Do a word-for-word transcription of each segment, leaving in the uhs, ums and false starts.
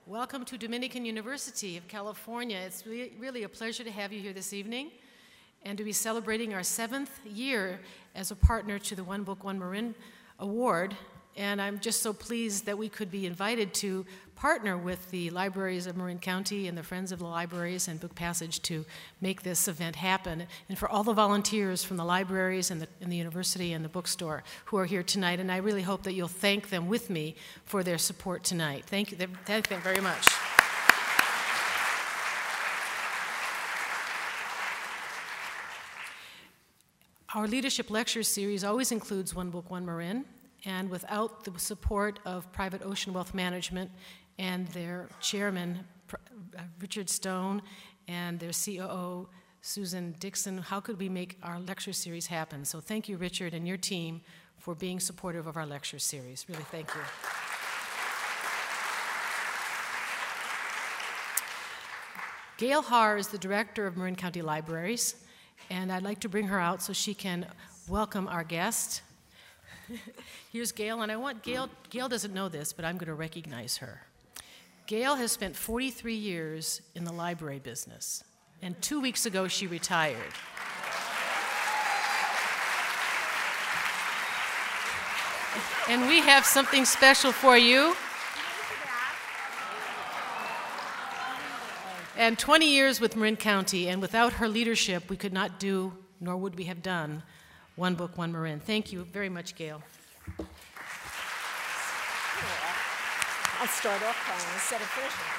Welcome to Dominican University of California. It's re really a pleasure to have you here this evening and to be celebrating our seventh year as a partner to the One Book, One Marin Award. And I'm just so pleased that we could be invited to partner with the libraries of Marin County and the Friends of the Libraries and Book Passage to make this event happen. And for all the volunteers from the libraries and the, and the university and the bookstore who are here tonight. And I really hope that you'll thank them with me for their support tonight. Thank you. Thank them very much. Our Leadership Lecture Series always includes One Book, One Marin. And without the support of Private Ocean Wealth Management and their chairman, Richard Stone, and their C O O, Susan Dixon, how could we make our lecture series happen? So thank you, Richard, and your team for being supportive of our lecture series. Really, thank you. Gail Haar is the director of Marin County Libraries, and I'd like to bring her out so she can welcome our guest. Here's Gail, and I want Gail, Gail doesn't know this, but I'm going to recognize her. Gail has spent forty-three years in the library business, and two weeks ago she retired. And we have something special for you. And twenty years with Marin County, and without her leadership, we could not do, nor would we have done, One Book, One Marin. Thank you very much, Gail. I'll start off crying instead of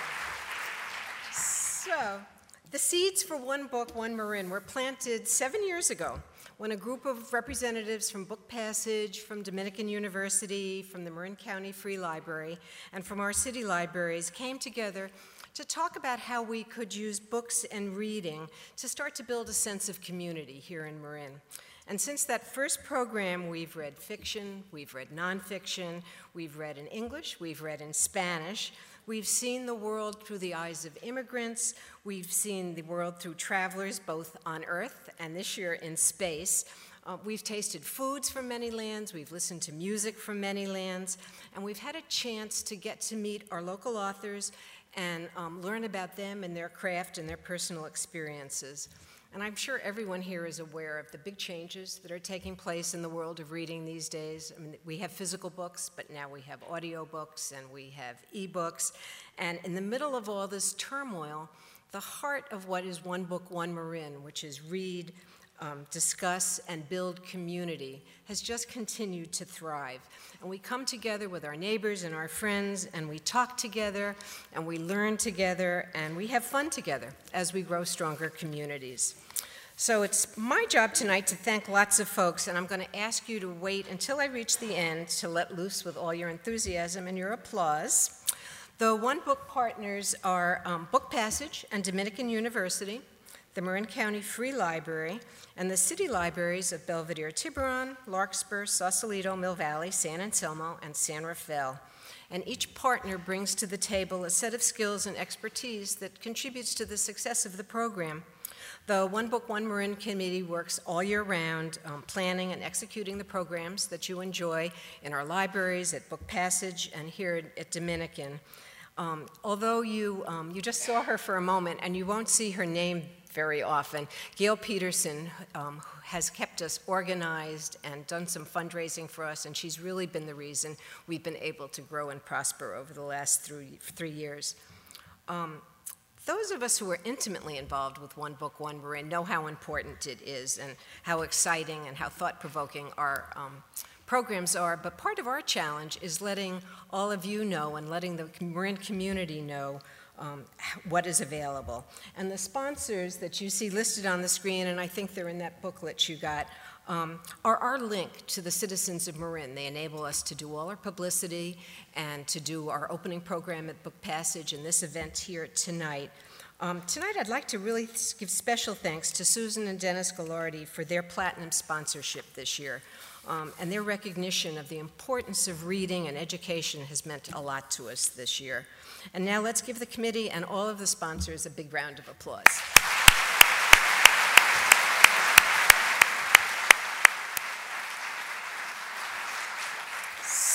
finishing. So, the seeds for One Book, One Marin were planted seven years ago when a group of representatives from Book Passage, from Dominican University, from the Marin County Free Library, and from our city libraries came together to talk about how we could use books and reading to start to build a sense of community here in Marin. And since that first program, we've read fiction, we've read nonfiction, we've read in English, we've read in Spanish, we've seen the world through the eyes of immigrants, we've seen the world through travelers both on Earth and this year in space. Uh, we've tasted foods from many lands, we've listened to music from many lands, and we've had a chance to get to meet our local authors and um, learn about them and their craft and their personal experiences. And I'm sure everyone here is aware of the big changes that are taking place in the world of reading these days. I mean, we have physical books, but now we have audio books and we have e-books. And in the middle of all this turmoil, the heart of what is One Book, One Marin, which is read, um, discuss, and build community, has just continued to thrive. And we come together with our neighbors and our friends, and we talk together, and we learn together, and we have fun together as we grow stronger communities. So it's my job tonight to thank lots of folks, and I'm going to ask you to wait until I reach the end to let loose with all your enthusiasm and your applause. The One Book partners are um, Book Passage and Dominican University, the Marin County Free Library, and the city libraries of Belvedere Tiburon, Larkspur, Sausalito, Mill Valley, San Anselmo, and San Rafael. And each partner brings to the table a set of skills and expertise that contributes to the success of the program. The One Book, One Marin Committee works all year round, um, planning and executing the programs that you enjoy in our libraries, at Book Passage, and here at, at Dominican. Um, although you, um, you just saw her for a moment, and you won't see her name very often, Gail Peterson um, has kept us organized and done some fundraising for us, and she's really been the reason we've been able to grow and prosper over the last three, three years. Um, Those of us who are intimately involved with One Book, One Marin know how important it is and how exciting and how thought-provoking our um, programs are, but part of our challenge is letting all of you know and letting the Marin community know um, what is available. And the sponsors that you see listed on the screen, and I think they're in that booklet you got, Um, are our link to the citizens of Marin. They enable us to do all our publicity and to do our opening program at Book Passage and this event here tonight. Um, tonight I'd like to really give special thanks to Susan and Dennis Gallardi for their platinum sponsorship this year. Um, and their recognition of the importance of reading and education has meant a lot to us this year. And now let's give the committee and all of the sponsors a big round of applause.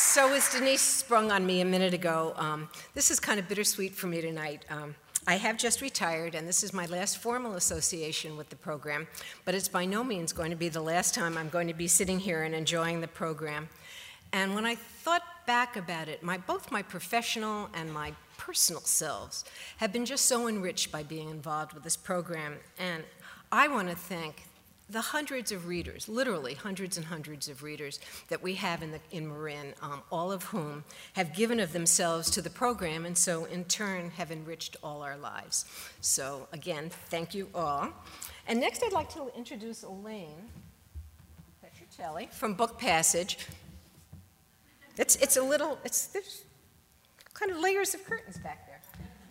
So as Denise sprung on me a minute ago, um, this is kind of bittersweet for me tonight. Um, I have just retired, and this is my last formal association with the program, but it's by no means going to be the last time I'm going to be sitting here and enjoying the program. And when I thought back about it, my, both my professional and my personal selves have been just so enriched by being involved with this program. And I want to thank the hundreds of readers, literally hundreds and hundreds of readers that we have in, the, in Marin, um, all of whom have given of themselves to the program and so in turn have enriched all our lives. So again, thank you all. And next I'd like to introduce Elaine Petrocelli from Book Passage. It's, it's a little, it's, there's kind of layers of curtains back there.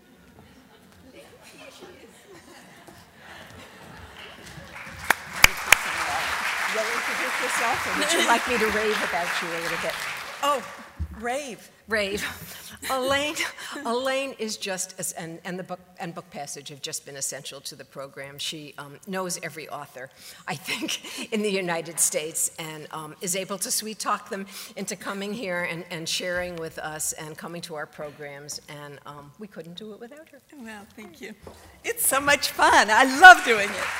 You'll introduce yourself, or would you like me to rave about you a little bit? Oh, rave. Rave. Elaine, Elaine is just, as, and, and the book and Book Passage have just been essential to the program. She um, knows every author, I think, in the United States, and um, is able to sweet talk them into coming here and, and sharing with us and coming to our programs, and um, we couldn't do it without her. Well, thank you. It's so much fun. I love doing it.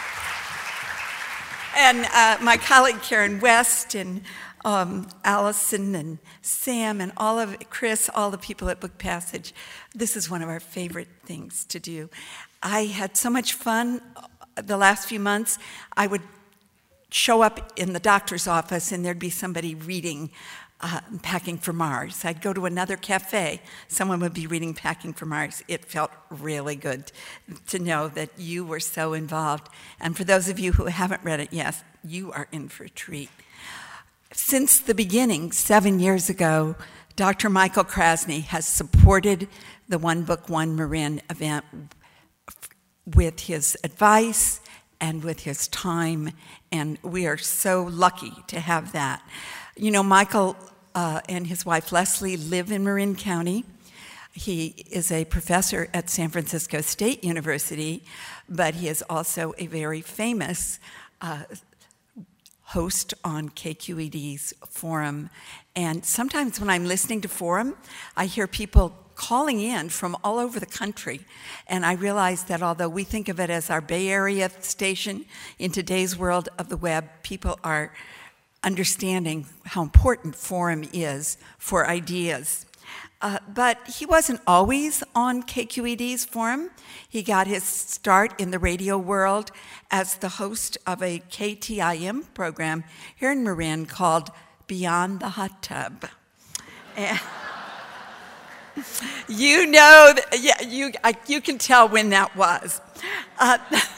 And uh, my colleague Karen West and um, Allison and Sam and all of Chris, all the people at Book Passage, this is one of our favorite things to do. I had so much fun the last few months. I would show up in the doctor's office and there'd be somebody reading Uh, Packing for Mars. I'd go to another cafe, someone would be reading Packing for Mars. It felt really good to know that you were so involved. And for those of you who haven't read it, yes, you are in for a treat. Since the beginning, seven years ago, Doctor Michael Krasny has supported the One Book, One Marin event with his advice and with his time, and we are so lucky to have that. You know, Michael uh, and his wife Leslie live in Marin County. He is a professor at San Francisco State University, but he is also a very famous uh, host on K Q E D's Forum. And sometimes when I'm listening to Forum, I hear people calling in from all over the country. And I realize that although we think of it as our Bay Area station, in today's world of the web, people are understanding how important Forum is for ideas. Uh, but he wasn't always on K Q E D's Forum. He got his start in the radio world as the host of a K T I M program here in Marin called Beyond the Hot Tub. And you know, that, yeah, you, I, you can tell when that was. Uh,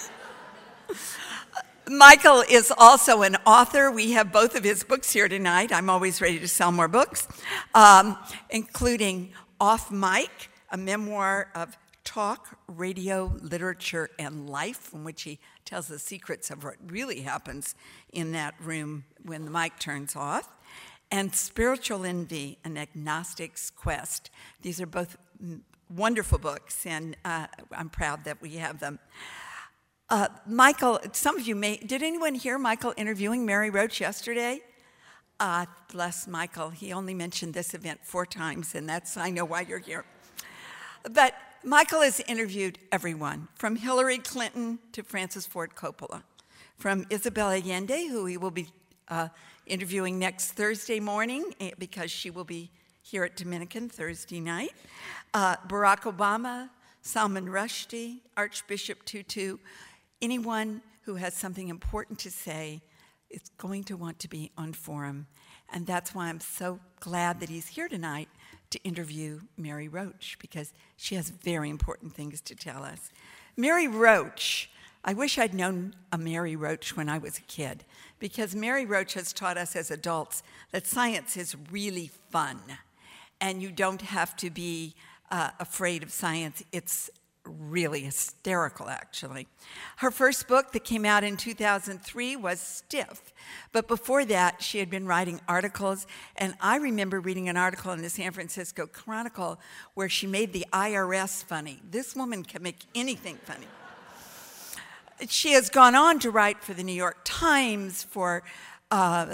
Michael is also an author. We have both of his books here tonight. I'm always ready to sell more books, um, including Off Mic, a memoir of talk, radio, literature, and life, from which he tells the secrets of what really happens in that room when the mic turns off, and Spiritual Envy, an agnostic's quest. These are both wonderful books, and uh, I'm proud that we have them. Uh, Michael, some of you may, did anyone hear Michael interviewing Mary Roach yesterday? Uh, bless Michael, he only mentioned this event four times, and that's, I know why you're here. But Michael has interviewed everyone, from Hillary Clinton to Francis Ford Coppola, from Isabel Allende, who he will be uh, interviewing next Thursday morning, because she will be here at Dominican Thursday night, uh, Barack Obama, Salman Rushdie, Archbishop Tutu. Anyone who has something important to say is going to want to be on Forum, and that's why I'm so glad that he's here tonight to interview Mary Roach, because she has very important things to tell us. Mary Roach, I wish I'd known a Mary Roach when I was a kid, because Mary Roach has taught us as adults that science is really fun, and you don't have to be uh, afraid of science. It's really hysterical, actually. Her first book that came out in two thousand three was Stiff, but before that, she had been writing articles, and I remember reading an article in the San Francisco Chronicle where she made the I R S funny. This woman can make anything funny. She has gone on to write for the New York Times, for uh,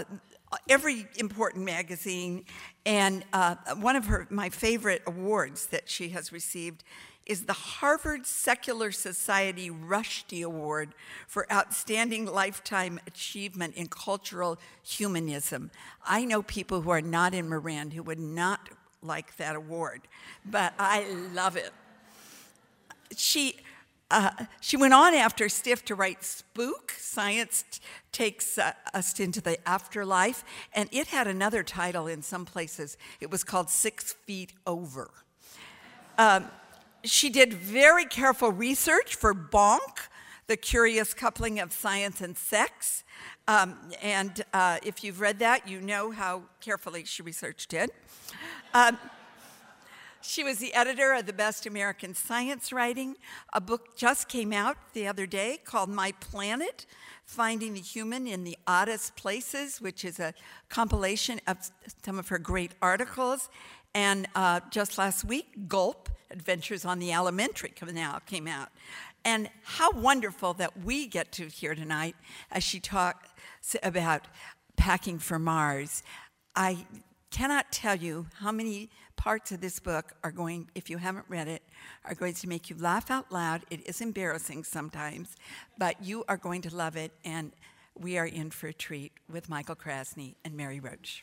every important magazine. And uh, one of her my favorite awards that she has received is the Harvard Secular Society Rushdie Award for Outstanding Lifetime Achievement in Cultural Humanism. I know people who are not in Marin who would not like that award, but I love it. She, uh, she went on after Stiff to write Spook, Science t- Takes uh, Us into the Afterlife, and it had another title in some places. It was called Six Feet Over. Um, She did very careful research for Bonk, The Curious Coupling of Science and Sex. Um, and uh, if you've read that, you know how carefully she researched it. Um, she was the editor of the Best American Science Writing. A book just came out the other day called My Planet, Finding the Human in the Oddest Places, which is a compilation of some of her great articles. And uh, just last week, Gulp, Adventures on the Alimentary Canal came out. And how wonderful that we get to hear tonight as she talks about packing for Mars. I cannot tell you how many parts of this book are going, if you haven't read it, are going to make you laugh out loud. It is embarrassing sometimes, but you are going to love it, and we are in for a treat with Michael Krasny and Mary Roach.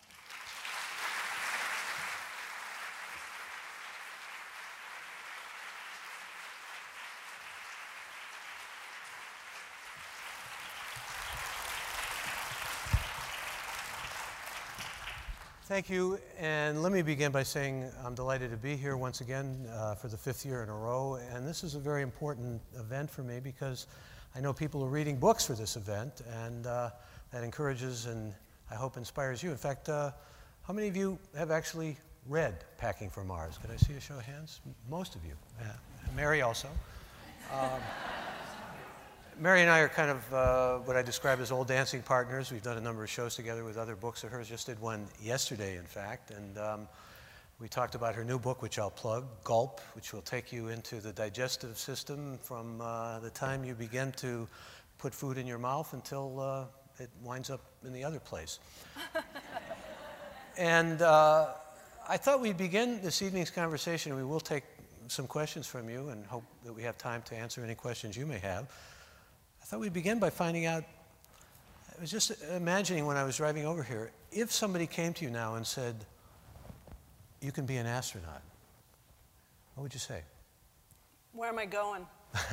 Thank you, and let me begin by saying I'm delighted to be here once again uh, for the fifth year in a row, and this is a very important event for me because I know people are reading books for this event, and uh, that encourages and I hope inspires you. In fact, uh, how many of you have actually read Packing for Mars? Could I see a show of hands? Most of you. Yeah. Mary also. Um, Mary and I are kind of uh, what I describe as old dancing partners. We've done a number of shows together with other books of hers. Just did one yesterday, in fact. And um, we talked about her new book, which I'll plug, Gulp, which will take you into the digestive system from uh, the time you begin to put food in your mouth until uh, it winds up in the other place. And uh, I thought we'd begin this evening's conversation, and we will take some questions from you and hope that we have time to answer any questions you may have. I thought we'd begin by finding out, I was just imagining when I was driving over here, if somebody came to you now and said, you can be an astronaut, what would you say? Where am I going?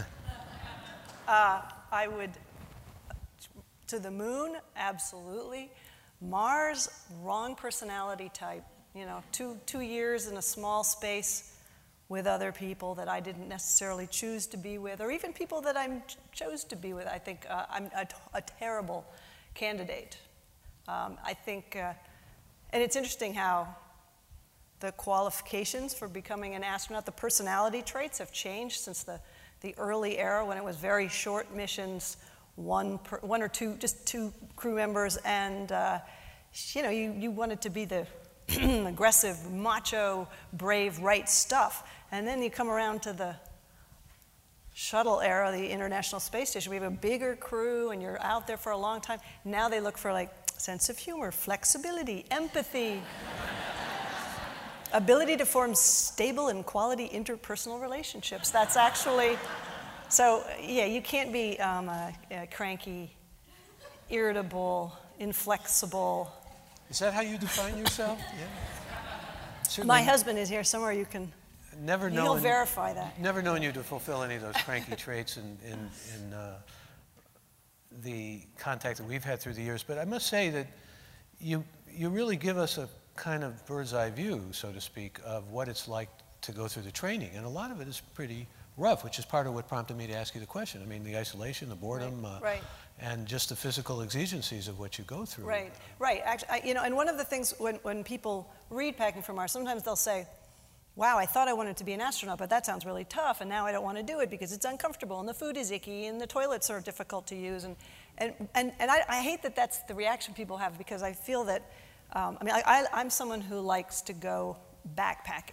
uh, I would, to the moon, absolutely. Mars, wrong personality type. You know, two, two years in a small space with other people that I didn't necessarily choose to be with, or even people that I chose to be with. I think uh, I'm a, a terrible candidate. Um, I think, uh, and it's interesting how the qualifications for becoming an astronaut, the personality traits have changed since the, the early era when it was very short missions, one, per, one or two, just two crew members, and uh, you know, you, you wanted to be the aggressive, macho, brave, right stuff. And then you come around to the shuttle era, the International Space Station. We have a bigger crew, and you're out there for a long time. Now they look for, like, sense of humor, flexibility, empathy, ability to form stable and quality interpersonal relationships. That's actually, so, yeah, you can't be um, a, a cranky, irritable, inflexible. Is that how you define yourself? Yeah. Certainly. My husband is here somewhere. You can. Never known. He'll verify that. Never known you to fulfill any of those cranky traits in in, in uh, the contact that we've had through the years. But I must say that you you really give us a kind of bird's eye view, so to speak, of what it's like to go through the training, and a lot of it is pretty rough, which is part of what prompted me to ask you the question. I mean, the isolation, the boredom. Right. Uh, right. And just the physical exigencies of what you go through. Right, right. Actually, I, you know, and one of the things when, when people read Packing for Mars, sometimes they'll say, wow, I thought I wanted to be an astronaut, but that sounds really tough, and now I don't want to do it because it's uncomfortable, and the food is icky, and the toilets are difficult to use. And, and, and, and I, I hate that that's the reaction people have, because I feel that, um, I mean, I, I, I'm someone who likes to go backpacking.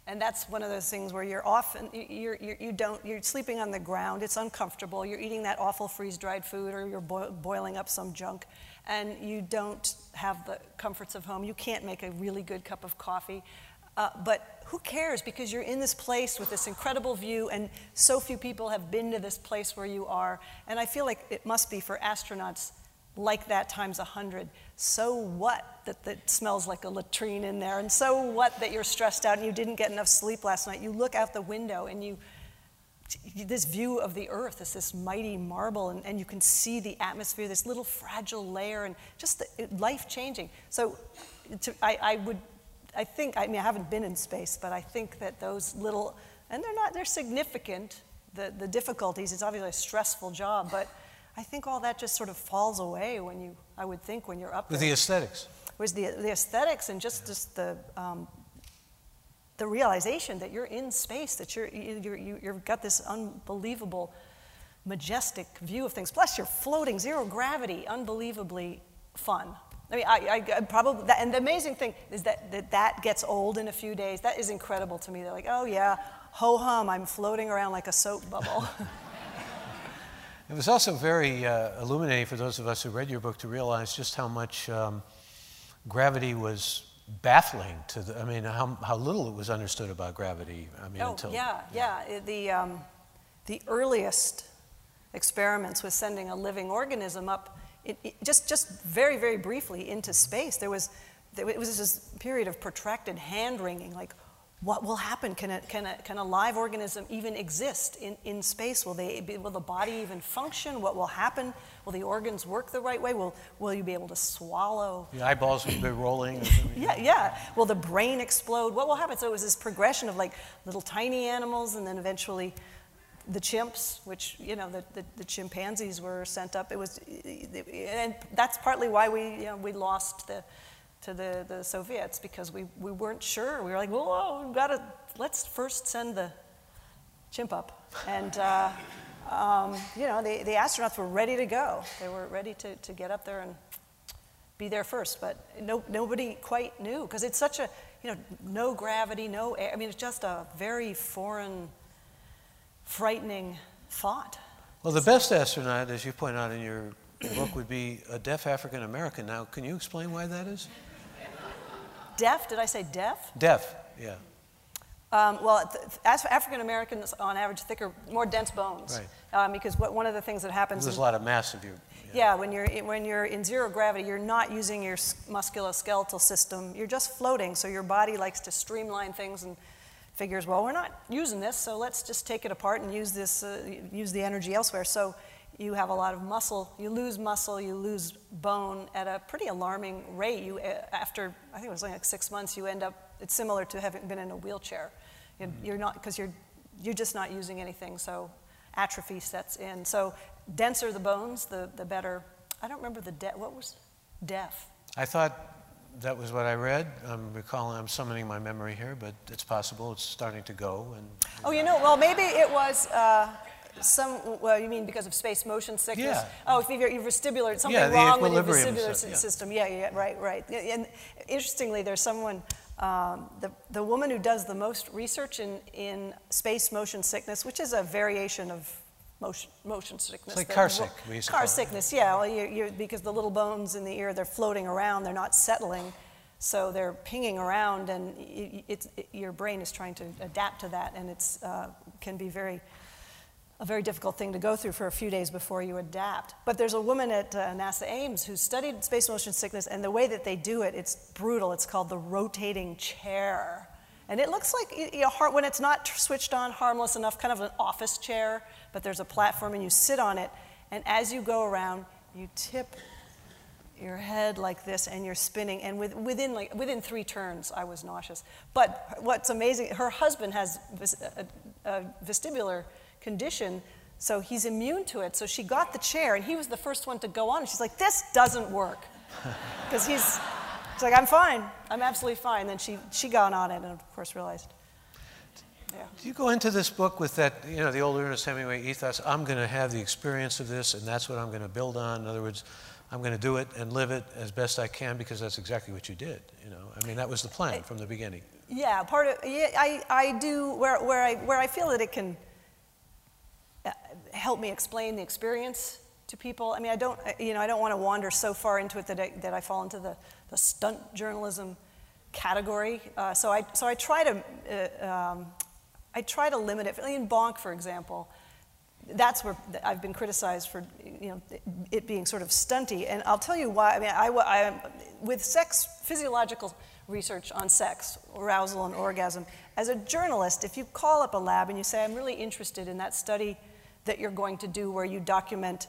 And that's one of those things where you're often, you're, you're, you don't, you're sleeping on the ground, it's uncomfortable, you're eating that awful freeze-dried food, or you're boi- boiling up some junk, and you don't have the comforts of home. You can't make a really good cup of coffee. Uh, but who cares, because you're in this place with this incredible view, and so few people have been to this place where you are. And I feel like it must be for astronauts like that times a hundred. So what that, that smells like a latrine in there, and so what that you're stressed out and you didn't get enough sleep last night. You look out the window and you, this view of the Earth is this mighty marble, and, and you can see the atmosphere, this little fragile layer, and just the, life-changing. So to, I, I would, I think, I mean, I haven't been in space, but I think that those little, and they're not, they're significant, the, the difficulties. It's obviously a stressful job, but I think all that just sort of falls away when you, I would think, when you're up there. With the aesthetics. Was the, the aesthetics and just, just the, um, the realization that you're in space, that you're, you're, you've got this unbelievable, majestic view of things. Plus, you're floating, zero gravity, unbelievably fun. I mean, I, I, I probably, that, and the amazing thing is that, that that gets old in a few days. That is incredible to me. They're like, oh yeah, ho-hum, I'm floating around like a soap bubble. It was also very uh, illuminating for those of us who read your book to realize just how much um, gravity was baffling to the, I mean, how, how little it was understood about gravity. I mean, oh, until, yeah, yeah. It, the, um, the earliest experiments with sending a living organism up, it, it just, just very, very briefly into space, there was, there, it was this period of protracted hand-wringing, like, what will happen? Can a, can a, can a live organism even exist in, in space? Will, they be, will the body even function? What will happen? Will the organs work the right way? Will, will you be able to swallow? The eyeballs will be rolling. yeah, yeah. Will the brain explode? What will happen? So it was this progression of like little tiny animals, and then eventually the chimps, which, you know, the, the, the chimpanzees were sent up. It was, and that's partly why we, you know, we lost the, to the, the Soviets, because we, we weren't sure. We were like, whoa, we've got to, let's first send the chimp up. And, uh, um, you know, the, the astronauts were ready to go. They were ready to, to get up there and be there first. But no, nobody quite knew, because it's such a, you know, no gravity, no air. I mean, it's just a very foreign, frightening thought. Well, the best astronaut, as you point out in your book, would be a deaf African American. Now, can you explain why that is? Deaf? Did I say deaf? Deaf, yeah. Um, well, as for African Americans, on average, thicker, more dense bones. Right. Um, because what, one of the things that happens. There's in, a lot of mass of you. Yeah, yeah when, you're, when you're in zero gravity, you're not using your musculoskeletal system. You're just floating, so your body likes to streamline things and figures, well, we're not using this, so let's just take it apart and use, this, uh, use the energy elsewhere. So you have a lot of muscle, you lose muscle, you lose bone at a pretty alarming rate. You, after, I think it was like six months, you end up, it's similar to having been in a wheelchair. You're, you're not, because you're, you're just not using anything, so atrophy sets in. So denser the bones, the, the better. I don't remember the, de- what was deaf? I thought that was what I read. I'm recalling, I'm summoning my memory here, but it's possible, it's starting to go. And, oh, you know, well, maybe it was, uh, Some, well, you mean because of space motion sickness? Yeah. Oh, if you're, you're vestibular, something yeah, wrong with your equilibrium vestibular stuff, yeah. system. Yeah, yeah, right, right. And interestingly, there's someone, um, the, the woman who does the most research in, in space motion sickness, which is a variation of motion, motion sickness. It's like that, car sick, we used to Car call it. sickness, yeah. Well, you're, you're, because the little bones in the ear, they're floating around, they're not settling. So they're pinging around, and it, it's, it, your brain is trying to adapt to that, and it's uh, can be very, a very difficult thing to go through for a few days before you adapt. But there's a woman at uh, NASA Ames who studied space motion sickness, and the way that they do it, it's brutal. It's called the rotating chair. And it looks like, you know, when it's not switched on, harmless enough, kind of an office chair, but there's a platform, and you sit on it, and as you go around, you tip your head like this, and you're spinning, and with, within like within three turns, I was nauseous. But what's amazing, her husband has a, a vestibular condition, so he's immune to it. So she got the chair, and he was the first one to go on. And she's like, "This doesn't work," because he's, he's like, "I'm fine, I'm absolutely fine." Then she she got on it, and of course realized. Yeah. Do you go into this book with that, you know, the old Ernest Hemingway ethos? I'm going to have the experience of this, and that's what I'm going to build on. In other words, I'm going to do it and live it as best I can, because that's exactly what you did. You know, I mean, that was the plan from the beginning. Yeah, part of yeah, I I do where where I where I feel that it can help me explain the experience to people. I mean, I don't you know I don't want to wander so far into it that I, that I fall into the, the stunt journalism category. Uh, so I so I try to uh, um, I try to limit it. In Bonk, for example, that's where I've been criticized for, you know, it being sort of stunty. And I'll tell you why. I mean, I, I, with sex, physiological research on sex, arousal and orgasm, as a journalist, if you call up a lab and you say, I'm really interested in that study that you're going to do where you document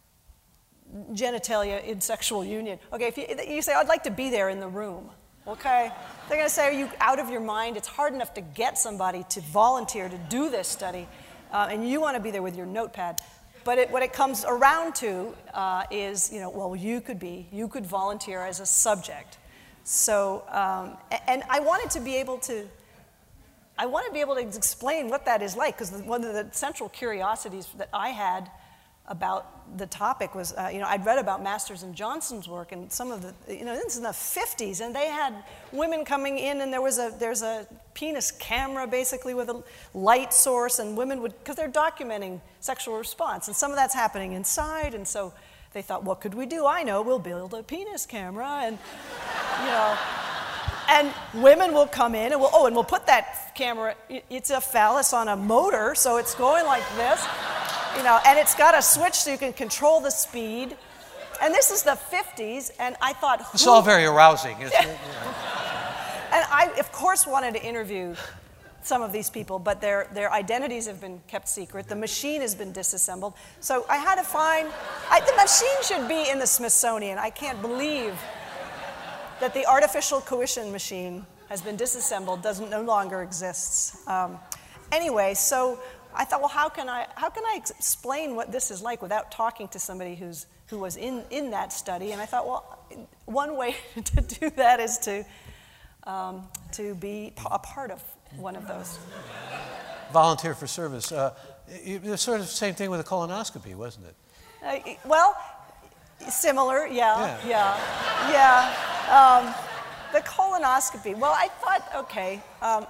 genitalia in sexual union. Okay, if you, you say, I'd like to be there in the room. Okay? They're going to say, are you out of your mind? It's hard enough to get somebody to volunteer to do this study. Uh, and you want to be there with your notepad. But it, what it comes around to uh, is, you know, well, you could be, you could volunteer as a subject. So, um, and I wanted to be able to, I want to be able to explain what that is like, because one of the central curiosities that I had about the topic was, uh, you know, I'd read about Masters and Johnson's work, and some of the, you know, this is in the fifties, and they had women coming in, and there was a, there's a penis camera, basically, with a light source, and women would, because they're documenting sexual response, and some of that's happening inside, and so they thought, what could we do? I know, we'll build a penis camera, and, you know, and women will come in, and we'll, oh, and we'll put that camera, it's a phallus on a motor, so it's going like this. You know, and it's got a switch so you can control the speed. And this is the fifties, and I thought, it's all very arousing, isn't it? And I, of course, wanted to interview some of these people, but their, their identities have been kept secret. The machine has been disassembled. So I had to find, I, the machine should be in the Smithsonian. I can't believe that the artificial coition machine has been disassembled, doesn't no longer exists. Um, anyway, so I thought, well, how can I how can I explain what this is like without talking to somebody who's who was in, in that study? And I thought, well, one way to do that is to um, to be a part of one of those. Volunteer for service. Uh, it was sort of the same thing with a colonoscopy, wasn't it? Uh, well, similar, yeah, yeah, yeah. yeah. Um, the colonoscopy. Well, I thought, okay. Um,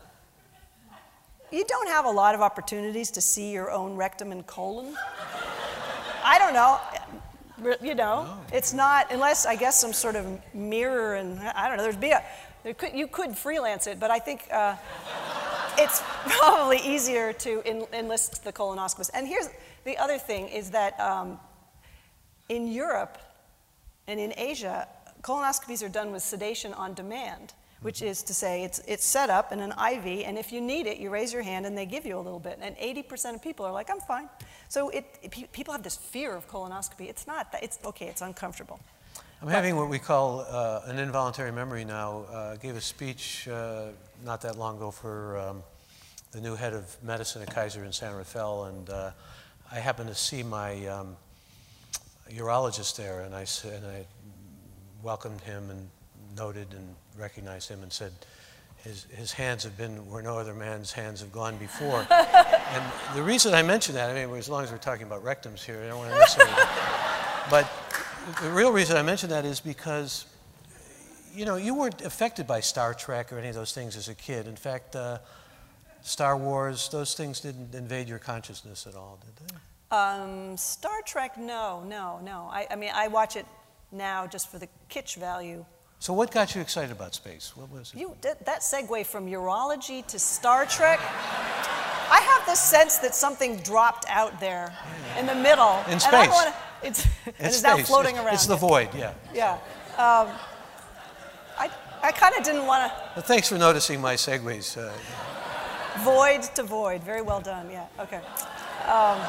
You don't have a lot of opportunities to see your own rectum and colon. I don't know, you know, no. It's not, unless I guess some sort of mirror and, I don't know, there'd be a, there could, you could freelance it, but I think uh, it's probably easier to en- enlist the colonoscopist. And here's the other thing is that um, in Europe and in Asia, colonoscopies are done with sedation on demand, which is to say it's it's set up in an I V, and if you need it, you raise your hand and they give you a little bit. And eighty percent of people are like, I'm fine. So it, it, people have this fear of colonoscopy. It's not that. It's okay, it's uncomfortable. I'm but, having what we call uh, an involuntary memory now. Uh, I gave a speech uh, not that long ago for um, the new head of medicine at Kaiser in San Rafael, and uh, I happened to see my um, urologist there, and I, and I welcomed him and noted and recognized him and said, his, his hands have been where no other man's hands have gone before. And the reason I mention that, I mean, as long as we're talking about rectums here, I don't want to necessarily, but the real reason I mention that is because, you know, you weren't affected by Star Trek or any of those things as a kid. In fact, uh, Star Wars, those things didn't invade your consciousness at all, did they? Um, Star Trek, no, no, no. I, I mean, I watch it now just for the kitsch value. So what got you excited about space? What was it? You, that segue from urology to Star Trek, I have this sense that something dropped out there in the middle. In space. And I wanna, it's, and it's space. now floating it's, around. It's the void, yeah. Yeah. Um, I, I kind of didn't want to... Well, thanks for noticing my segues. Uh, void to void. Very well done, yeah. Okay. Um,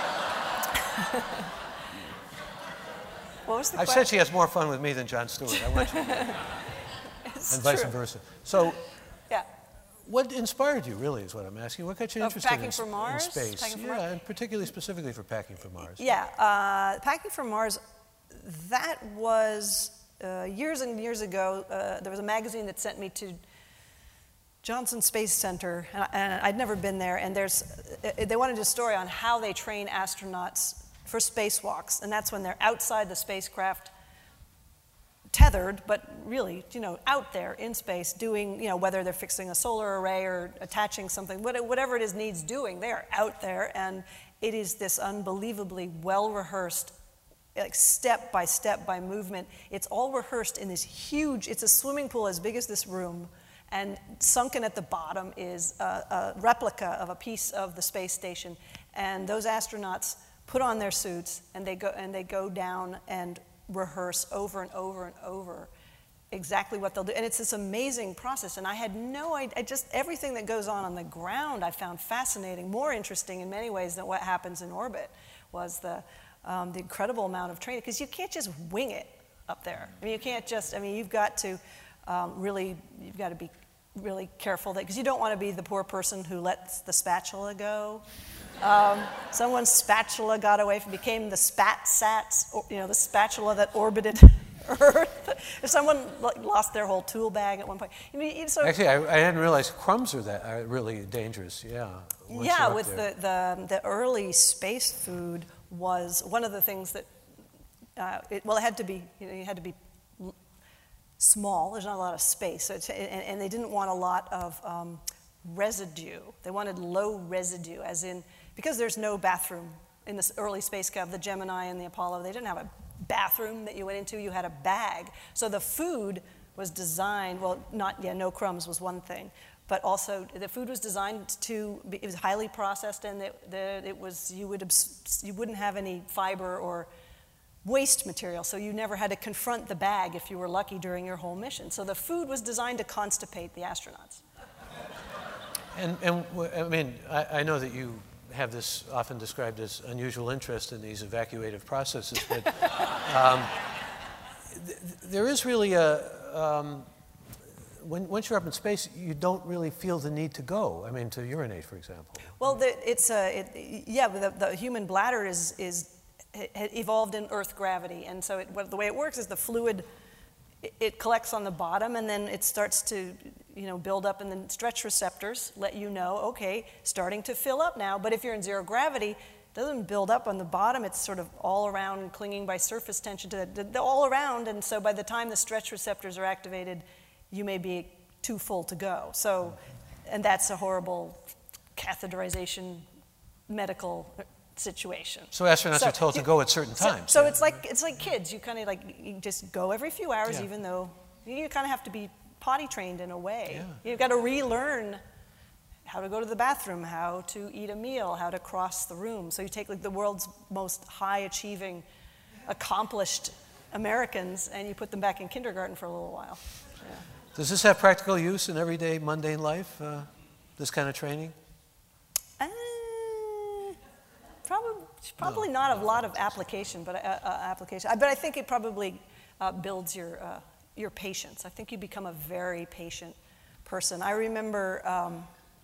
What was the I've question? said she has more fun with me than Jon Stewart. I want you to know. And vice true. versa. So, yeah. what inspired you, really, is what I'm asking. What got you Of interested Packing in, for Mars? in space? Packing for yeah, Mars? and particularly specifically for Packing for Mars. Yeah, uh, Packing for Mars, that was uh, years and years ago. Uh, there was a magazine that sent me to Johnson Space Center, and, I, and I'd never been there, and there's, uh, they wanted a story on how they train astronauts for spacewalks, and that's when they're outside the spacecraft, tethered, but really, you know, out there in space doing, you know, whether they're fixing a solar array or attaching something, whatever it is needs doing, they're out there, and it is this unbelievably well-rehearsed, like step by step by movement. It's all rehearsed in this huge, it's a swimming pool as big as this room, and sunken at the bottom is a, a replica of a piece of the space station, and those astronauts put on their suits, and they go and they go down and rehearse over and over and over exactly what they'll do. And it's this amazing process, and I had no idea, I just, everything that goes on on the ground I found fascinating, more interesting in many ways than what happens in orbit, was the, um, the incredible amount of training, because you can't just wing it up there. I mean, you can't just, I mean, you've got to um, really, you've got to be really careful, that because you don't want to be the poor person who lets the spatula go. Um, someone's spatula got away from, became the SpatSats, or, you know, the spatula that orbited Earth. If someone like, lost their whole tool bag at one point. I mean, so Actually, I, I hadn't realized crumbs are that are really dangerous. Yeah. Yeah, with the, the the early space food was one of the things that, uh, it, well, it had to be, you know, you had to be small. There's not a lot of space, so it's, and, and they didn't want a lot of um, residue. They wanted low residue, as in, because there's no bathroom in this early spacecraft, the Gemini and the Apollo, they didn't have a bathroom that you went into, you had a bag. So the food was designed, well, not, yeah, no crumbs was one thing, but also the food was designed to be, it was highly processed, and it, the, it was, you, would, you wouldn't have any fiber or waste material, so you never had to confront the bag if you were lucky during your whole mission. So the food was designed to constipate the astronauts. And, and I mean, I, I know that you have this often described as unusual interest in these evacuative processes, but um, th there is really a, um, when, once you're up in space, you don't really feel the need to go, I mean, to urinate, for example. Well, the, it's a, it, yeah, the, the human bladder is, is it evolved in Earth gravity, and so it, what, the way it works is the fluid, it, it collects on the bottom, and then it starts to, you know, build up, and then stretch receptors let you know, okay, starting to fill up now. But if you're in zero gravity, it doesn't build up on the bottom. It's sort of all around, clinging by surface tension to the, the, all around. And so by the time the stretch receptors are activated, you may be too full to go. So, and that's a horrible catheterization medical situation. So astronauts so, are told to go at certain so, times. So yeah. it's like it's like kids. You kind of like you just go every few hours, Yeah. even though you kind of have to be potty trained in a way. Yeah. You've got to relearn how to go to the bathroom, how to eat a meal, how to cross the room. So you take like the world's most high achieving, accomplished Americans, and you put them back in kindergarten for a little while. Yeah. Does this have practical use in everyday mundane life, uh, this kind of training? Uh, probably probably No, not no, a lot of application, but uh, uh, application. But I think it probably uh, builds your uh, your patience. I think you become a very patient person. I remember um,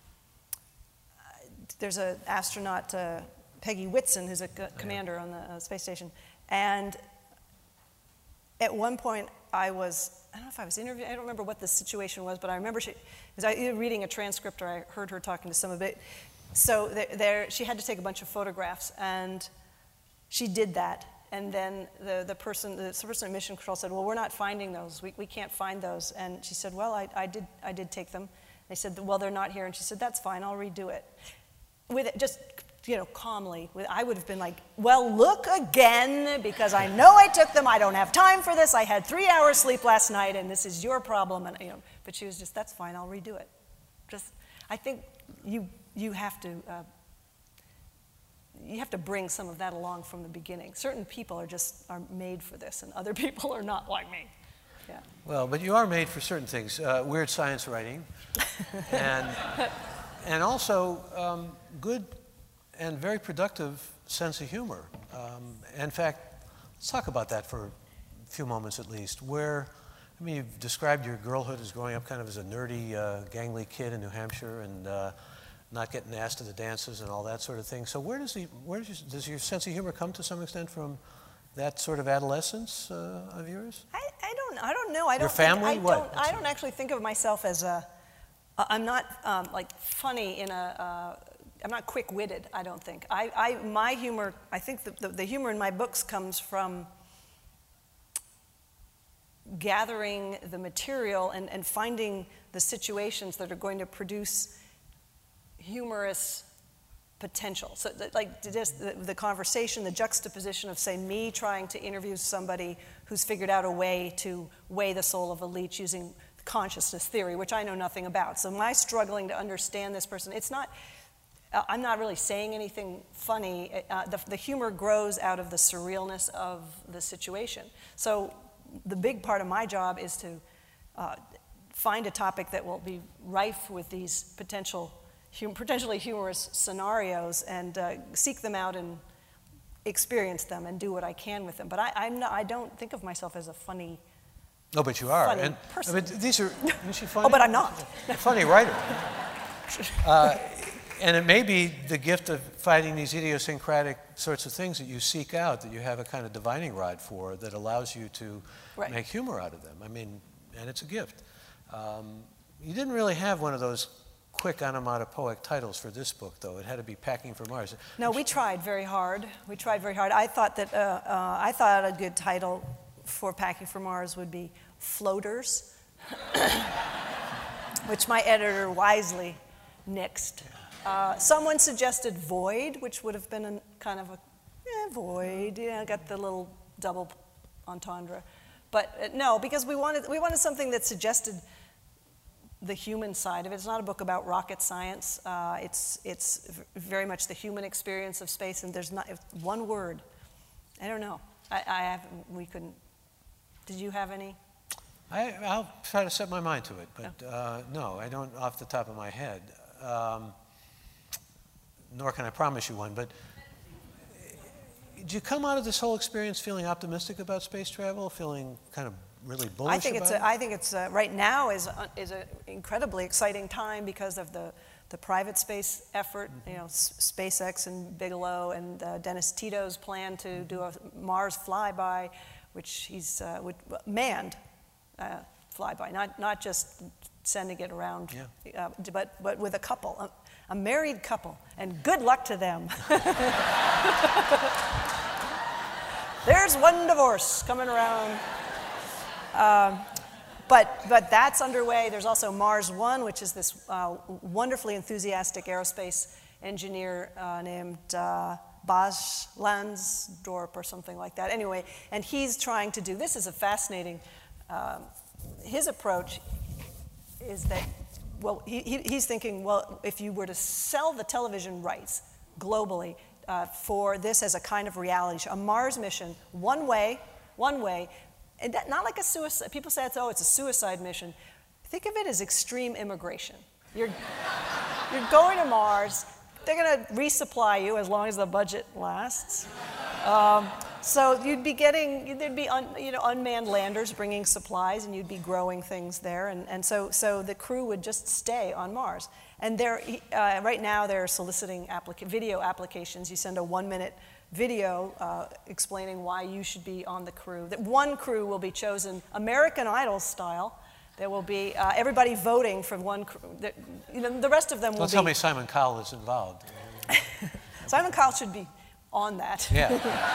there's an astronaut, uh, Peggy Whitson, who's a c commander on the uh, space station, and at one point I was, I don't know if I was interviewing, I don't remember what the situation was, but I remember she, was either reading a transcript or I heard her talking to some of it. So there, there, she had to take a bunch of photographs, and she did that. And then the, the person, the person at Mission Control said, well, we're not finding those. We, we can't find those. And she said, well, I, I, did, I did take them. They said, well, they're not here. And she said, that's fine, I'll redo it. With it, just, you know, calmly. With, I would have been like, well, look again, because I know I took them. I don't have time for this. I had three hours sleep last night, and this is your problem. And, you know, but she was just, that's fine, I'll redo it. Just, I think you, you have to, uh, you have to bring some of that along from the beginning. Certain people are just are made for this, and other people are not like me. Yeah. Well, but you are made for certain things, uh, weird science writing, and, and also um, good and very productive sense of humor. Um, in fact, let's talk about that for a few moments at least, where, I mean, you've described your girlhood as growing up kind of as a nerdy, uh, gangly kid in New Hampshire, and uh, not getting asked to the dances and all that sort of thing. So where does, the, where does, your, does your sense of humor come to some extent from that sort of adolescence uh, of yours? I, I don't I don't know. I don't Your family? Think, I what? Don't, I don't actually think of myself as a, I'm not um, like funny in a uh, I'm not quick-witted, I don't think. I, I, my humor, I think the, the, the humor in my books comes from gathering the material and, and finding the situations that are going to produce humorous potential. So that, like just the, the conversation, the juxtaposition of, say, me trying to interview somebody who's figured out a way to weigh the soul of a leech using consciousness theory, which I know nothing about. So my struggling to understand this person, it's not, uh, I'm not really saying anything funny. Uh, the, the humor grows out of the surrealness of the situation. So the big part of my job is to uh, find a topic that will be rife with these potential, hum potentially humorous scenarios and uh, seek them out and experience them and do what I can with them. But I, I'm not, I don't think of myself as a funny No, but you are. funny And person. I mean, these are, isn't she funny? Oh, but I'm not. A funny writer. Uh, and it may be the gift of finding these idiosyncratic sorts of things that you seek out, that you have a kind of divining rod for, that allows you to Right. make humor out of them. I mean, and it's a gift. Um, you didn't really have one of those quick onomatopoeic titles for this book, though. It had to be Packing for Mars. No, we tried very hard. We tried very hard. I thought that uh, uh, I thought a good title for Packing for Mars would be Floaters, which my editor wisely nixed. Uh, someone suggested Void, which would have been a kind of a yeah, void. Yeah, got the little double entendre. But uh, no, because we wanted we wanted something that suggested the human side of it. It's not a book about rocket science. Uh, it's it's very much the human experience of space, and there's not one word. I don't know. I, I have we couldn't. Did you have any? I, I'll try to set my mind to it, but uh, no, I don't off the top of my head. Um, nor can I promise you one, but did you come out of this whole experience feeling optimistic about space travel, feeling kind of really bullish I think about it's it? a, I think it's a, right now is a, is an incredibly exciting time because of the the private space effort. Mm-hmm. You know, S- SpaceX and Bigelow and uh, Dennis Tito's plan to do a Mars flyby, which he's uh, would, manned uh, flyby, not not just sending it around, yeah. uh, but but with a couple, a, a married couple, and good luck to them. There's one divorce coming around. Um, but, but that's underway. There's also Mars One, which is this uh, wonderfully enthusiastic aerospace engineer uh, named uh, Bas Lansdorp or something like that. Anyway, and he's trying to do, this is a fascinating, um, his approach is that, well, he, he, he's thinking, well, if you were to sell the television rights globally, Uh, for this as a kind of reality show, a Mars mission, one way, one way, and that, not like a suicide. People say, it's, oh, it's a suicide mission. Think of it as extreme immigration. You're, you're going to Mars. They're going to resupply you as long as the budget lasts. Um, so you'd be getting, there'd be un, you know, unmanned landers bringing supplies, and you'd be growing things there. And, and so, so the crew would just stay on Mars. And they're, uh, right now they're soliciting applica- video applications. You send a one-minute video uh, explaining why you should be on the crew. That one crew will be chosen American Idol style. There will be uh, everybody voting for one crew. The, you know, the rest of them will Don't be... tell me Simon Cowell is involved. Simon Cowell should be on that. Yeah.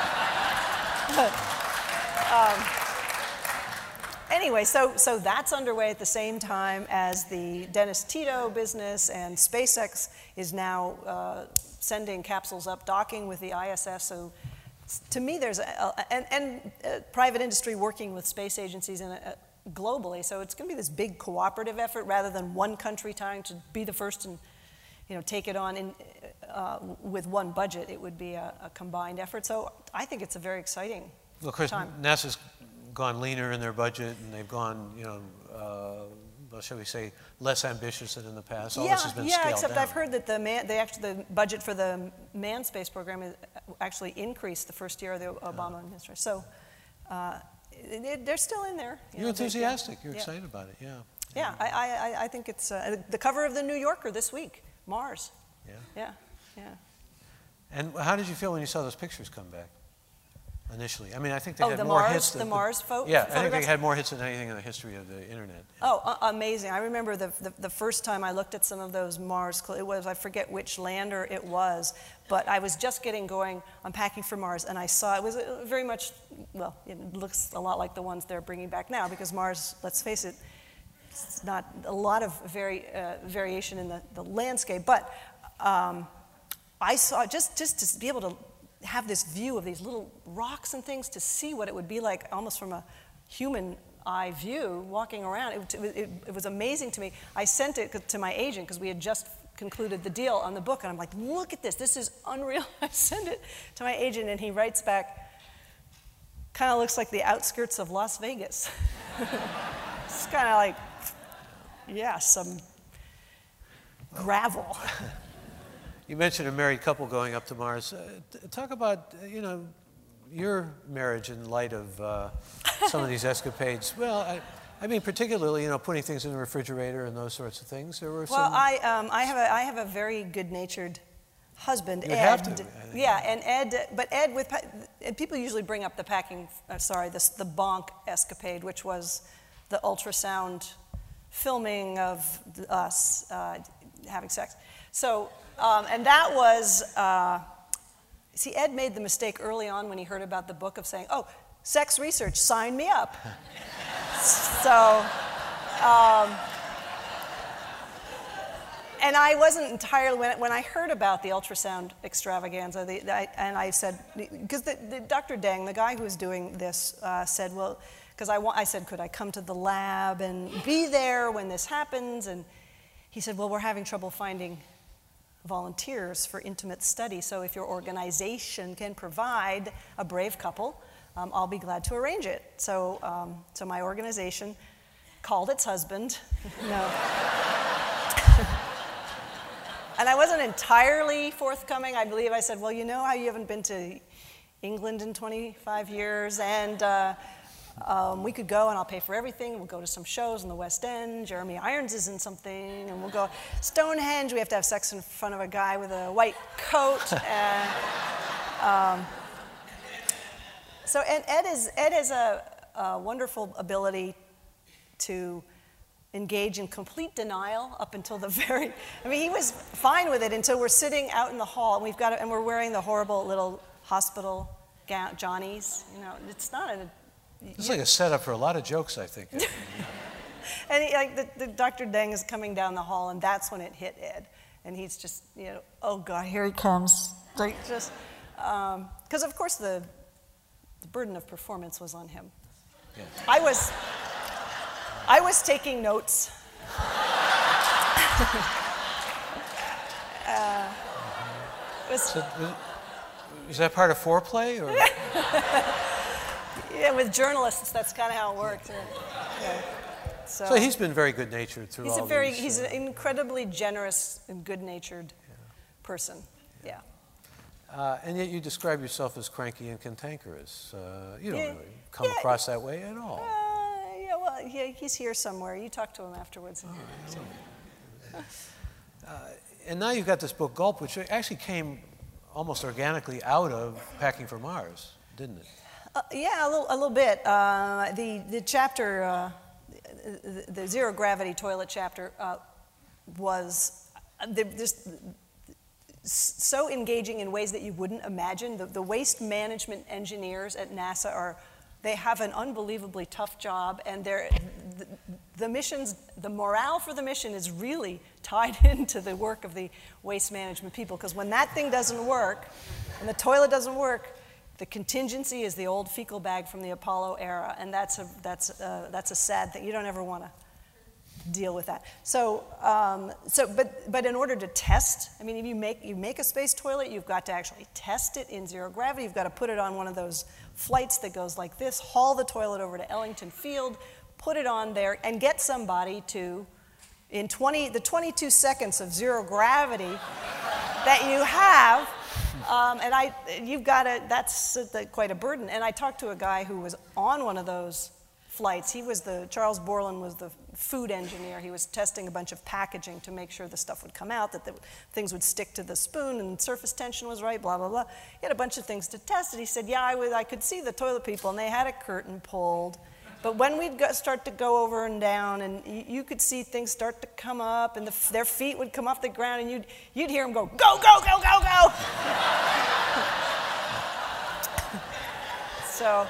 um, Anyway, so, so that's underway at the same time as the Dennis Tito business, and SpaceX is now uh, sending capsules up, docking with the I S S. So to me, there's a, a and, and uh, private industry working with space agencies in a, a, globally. So it's going to be this big cooperative effort rather than one country trying to be the first and, you know, take it on in, uh, with one budget. It would be a, a combined effort. So I think it's a very exciting Well, of course, time. NASA's gone leaner in their budget, and they've gone, you know, uh, well, shall we say, less ambitious than in the past. All yeah, this has been yeah. scaled Except down. I've heard that the man, they actually the budget for the manned space program is actually increased the first year of the Obama Uh. administration. So uh, they, they're still in there. You You're know, they- enthusiastic. You're yeah. excited about it. Yeah. Yeah, I, I, I think it's uh, the cover of the New Yorker this week. Mars. Yeah. Yeah, yeah. And how did you feel when you saw those pictures come back? initially. I mean, I think they Oh, had the more Mars- hits. the than, Mars pho- Yeah, I think they photographs? had more hits than anything in the history of the internet. Oh, uh, amazing. I remember the, the, the first time I looked at some of those Mars, cl- it was, I forget which lander it was, but I was just getting going on Packing for Mars, and I saw, it was uh, very much, well, it looks a lot like the ones they're bringing back now, because Mars, let's face it, it's not a lot of vari, uh, variation in the, the landscape, but um, I saw, just, just to be able to have this view of these little rocks and things, to see what it would be like almost from a human eye view walking around. It, it, it, it was amazing to me. I sent it to my agent because we had just concluded the deal on the book, and I'm like, look at this, this is unreal. I send it to my agent, and he writes back, kind of looks like the outskirts of Las Vegas. It's kind of like, yeah, some gravel. You mentioned a married couple going up to Mars. Uh, t- talk about, uh, you know, your marriage in light of uh, some of these escapades. Well, I, I mean, particularly, you know, putting things in the refrigerator and those sorts of things. There were Well, some. I, um, I, have a, I have a very good-natured husband, You'd Ed. have to. Yeah, and Ed, but Ed with, pa- and people usually bring up the packing, uh, sorry, this, the bonk escapade, which was the ultrasound filming of us uh, having sex. So, um, and that was, uh, see, Ed made the mistake early on when he heard about the book of saying, oh, sex research, sign me up. So, um, and I wasn't entirely, when, when I heard about the ultrasound extravaganza, the, I, and I said, because the, the, Doctor Deng, the guy who was doing this, uh, said, well, because I, wa- I said, could I come to the lab and be there when this happens? And he said, well, we're having trouble finding volunteers for intimate study, so if your organization can provide a brave couple, um, I'll be glad to arrange it. So, um, so my organization called its husband. No. And I wasn't entirely forthcoming. I believe I said, well, you know how you haven't been to England in twenty-five years, and uh, um, we could go and I'll pay for everything. We'll go to some shows in the West End. Jeremy Irons is in something, and we'll go Stonehenge. We have to have sex in front of a guy with a white coat. And, um, so, and Ed is Ed has a, a wonderful ability to engage in complete denial up until the very. I mean, he was fine with it until we're sitting out in the hall, and we've got and we're wearing the horrible little hospital gown, Johnnies. You know, it's not a. It's like a setup for a lot of jokes, I think. And he, like the, the Doctor Deng is coming down the hall, and that's when it hit Ed, and he's just, you know, oh God, here he comes. Like just, because um, of course the, the burden of performance was on him. Yeah. I was, I was taking notes. uh, was, So, was, was that part of foreplay, or? Yeah, with journalists, that's kind of how it works. Yeah. So, So he's been very good-natured through he's all a very, these. he's uh, an incredibly generous and good-natured person. Yeah. Uh, and yet you describe yourself as cranky and cantankerous. Uh, you don't Yeah, really come yeah. across that way at all. Uh, yeah, well, yeah, he's here somewhere. You talk to him afterwards. And now you've got this book, Gulp, which actually came almost organically out of Packing for Mars, didn't it? Uh, yeah, a little, a little bit. Uh, the, the chapter, uh, the, the zero gravity toilet chapter, uh, was uh, just so engaging in ways that you wouldn't imagine. The, the waste management engineers at NASA are, they have an unbelievably tough job, and they're, the, the missions, the morale for the mission is really tied into the work of the waste management people, because when that thing doesn't work, and the toilet doesn't work, the contingency is the old fecal bag from the Apollo era, and that's a, that's a, that's a sad thing. You don't ever want to deal with that. So, um, so, but, but in order to test, I mean, if you make, you make a space toilet, you've got to actually test it in zero gravity. You've got to put it on one of those flights that goes like this, haul the toilet over to Ellington Field, put it on there, and get somebody to, in twenty, the twenty-two seconds of zero gravity that you have, um, and I, you've got to, that's uh, quite a burden. And I talked to a guy who was on one of those flights. He was the, Charles Borland was the food engineer. He was testing a bunch of packaging to make sure the stuff would come out, that the things would stick to the spoon and surface tension was right, blah, blah, blah. He had a bunch of things to test, and he said, yeah, I, was, I could see the toilet people, and they had a curtain pulled. But when we'd go, start to go over and down, and you, you could see things start to come up, and the, their feet would come off the ground, and you'd, you'd hear them go, go, go, go, go, go. so...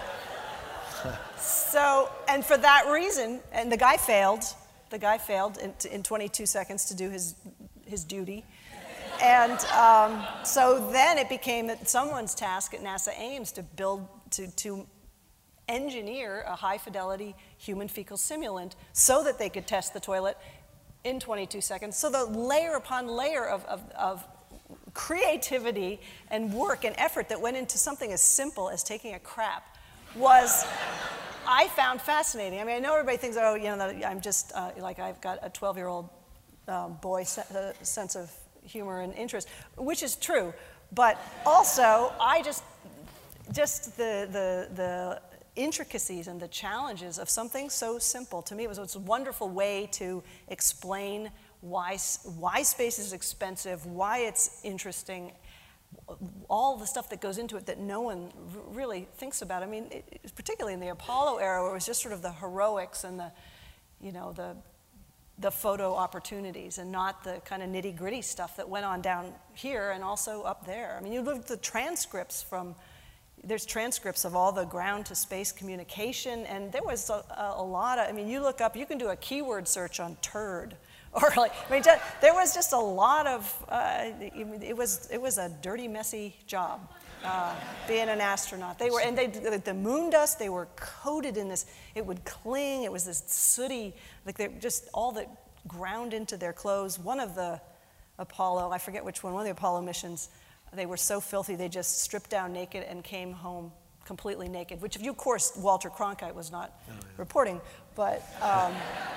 So, and for that reason, and the guy failed. The guy failed in, in twenty-two seconds to do his his duty. And um, so then it became that someone's task at NASA Ames to build, to, to engineer a high-fidelity human fecal simulant so that they could test the toilet in twenty-two seconds. So the layer upon layer of, of, of creativity and work and effort that went into something as simple as taking a crap was, I found fascinating. I mean, I know everybody thinks, oh, you know, that I'm just, uh, like I've got a twelve-year-old um, boy se- uh, sense of humor and interest, which is true. But also, I just, just the, the, the intricacies and the challenges of something so simple. To me, it was, it was a wonderful way to explain why, why space is expensive, why it's interesting, all the stuff that goes into it that no one r- really thinks about. I mean, it, particularly in the Apollo era, where it was just sort of the heroics and the, you know, the the photo opportunities, and not the kind of nitty-gritty stuff that went on down here and also up there. I mean, you look at the transcripts from, there's transcripts of all the ground-to-space communication, and there was a, a, a lot of, I mean, you look up, you can do a keyword search on turd. Or like, I mean, just, there was just a lot of, uh, it, it was it was a dirty, messy job, uh, being an astronaut. They were, and they, the moon dust, they were coated in this, it would cling, it was this sooty, like they just all that ground into their clothes. One of the Apollo, I forget which one, one of the Apollo missions, they were so filthy, they just stripped down naked and came home completely naked, which, of course, Walter Cronkite was not oh, yeah. reporting, but... Um,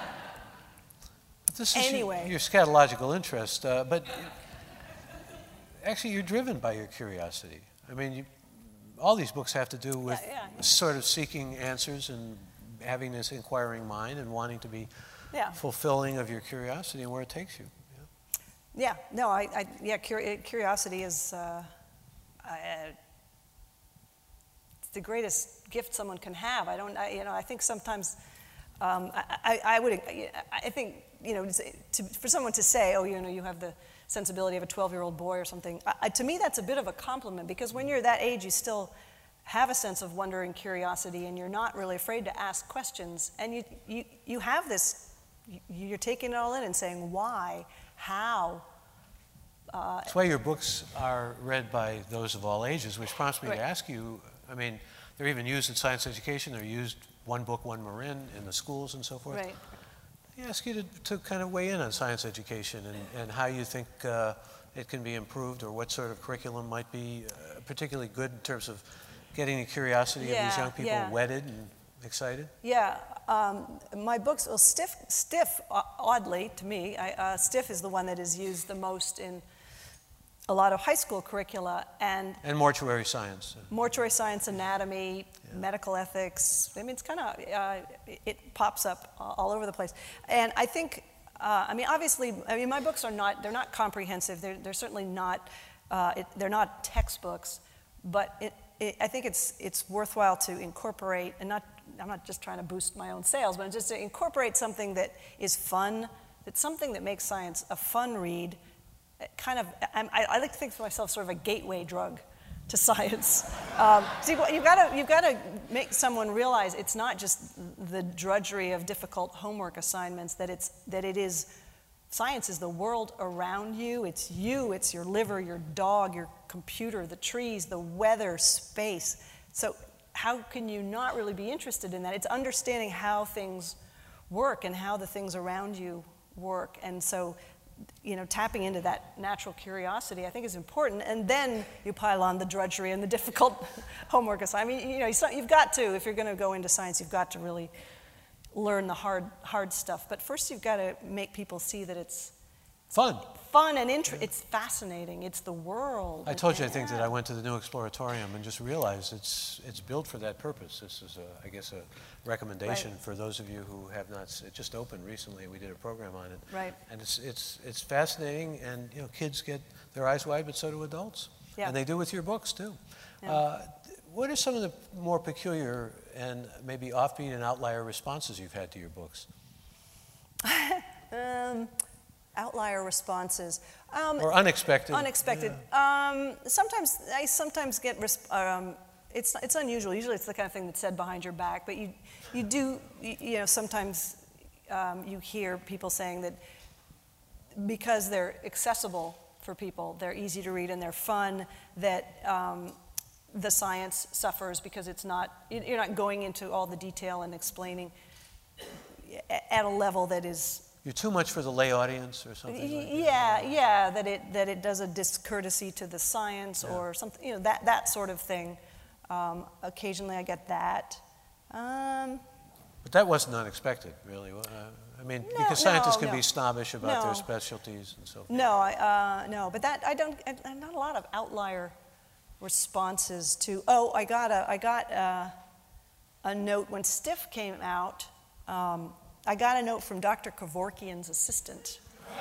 This is anyway. your, your scatological interest, uh, but actually you're driven by your curiosity. I mean, you, all these books have to do with yeah, yeah, yeah. sort of seeking answers and having this inquiring mind and wanting to be yeah. fulfilling of your curiosity and where it takes you. Yeah, yeah no, I, I yeah, curi- curiosity is uh, I, it's the greatest gift someone can have. I don't, I, you know, I think sometimes um, I, I, I would, I think. You know, to, for someone to say, oh, you know, you have the sensibility of a twelve-year-old boy or something, I, to me that's a bit of a compliment, because when you're that age, you still have a sense of wonder and curiosity, and you're not really afraid to ask questions, and you, you, you have this, you're taking it all in and saying, why, how? Uh, That's why your books are read by those of all ages, which prompts me right. to ask you, I mean, they're even used in science education, they're used one book, one Marin in the schools and so forth. Right. I ask you to, to kind of weigh in on science education and, and how you think uh, it can be improved, or what sort of curriculum might be uh, particularly good in terms of getting the curiosity yeah, of these young people yeah. whetted and excited? Yeah, um, my books, well, Stiff, Stiff oddly to me, I, uh, Stiff is the one that is used the most in a lot of high school curricula, and and mortuary science, mortuary science, anatomy, yeah. medical ethics. I mean, it's kind of uh, it pops up all over the place, and I think, uh, I mean, obviously, I mean, my books are not they're not comprehensive. They're they're certainly not uh, it, they're not textbooks, but it, it, I think it's it's worthwhile to incorporate, and not I'm not just trying to boost my own sales, but just to incorporate something that is fun, that's something that makes science a fun read. Kind of, I, I like to think of myself sort of a gateway drug to science. Um, so you, you've got to you've got to make someone realize it's not just the drudgery of difficult homework assignments. That it's that it is science is the world around you. It's you. It's your liver, your dog, your computer, the trees, the weather, space. So how can you not really be interested in that? It's understanding how things work and how the things around you work, and so. You know, tapping into that natural curiosity, I think, is important. And then you pile on the drudgery and the difficult homework assignment. I mean, you know, you've got to, if you're going to go into science, you've got to really learn the hard, hard stuff. But first, you've got to make people see that it's Fun. Fun and inter- it's fascinating. It's the world. I told you, I think, that I went to the new Exploratorium and just realized it's it's built for that purpose. This is, a, I guess, a recommendation Right. for those of you who have not. s- It just opened recently. We did a program on it. Right. And it's it's it's fascinating, and you know, kids get their eyes wide, but so do adults. Yeah. And they do with your books too. Yeah. Uh, what are some of the more peculiar and maybe offbeat and outlier responses you've had to your books? Um, outlier responses. Um, Or unexpected? Unexpected. Um, sometimes I sometimes get. Resp- um, it's it's unusual. Usually it's the kind of thing that's said behind your back. But you you do you, you know sometimes um, you hear people saying that because they're accessible for people, they're easy to read and they're fun. That um, the science suffers because it's not. You're not going into all the detail and explaining at a level that is. You're too much for the lay audience or something like that? Yeah, yeah, that it that it does a discourtesy to the science Yeah. or something, you know, that that sort of thing. Um, occasionally, I get that. Um, But that wasn't unexpected, really. Uh, I mean, No, because scientists no, can no. be snobbish about their No. specialties and so forth. no, I, uh, no, but that I don't. I, I'm not a lot of outlier responses to. Oh, I got a I got a, a note when Stiff came out. Um, I got a note from Doctor Kevorkian's assistant.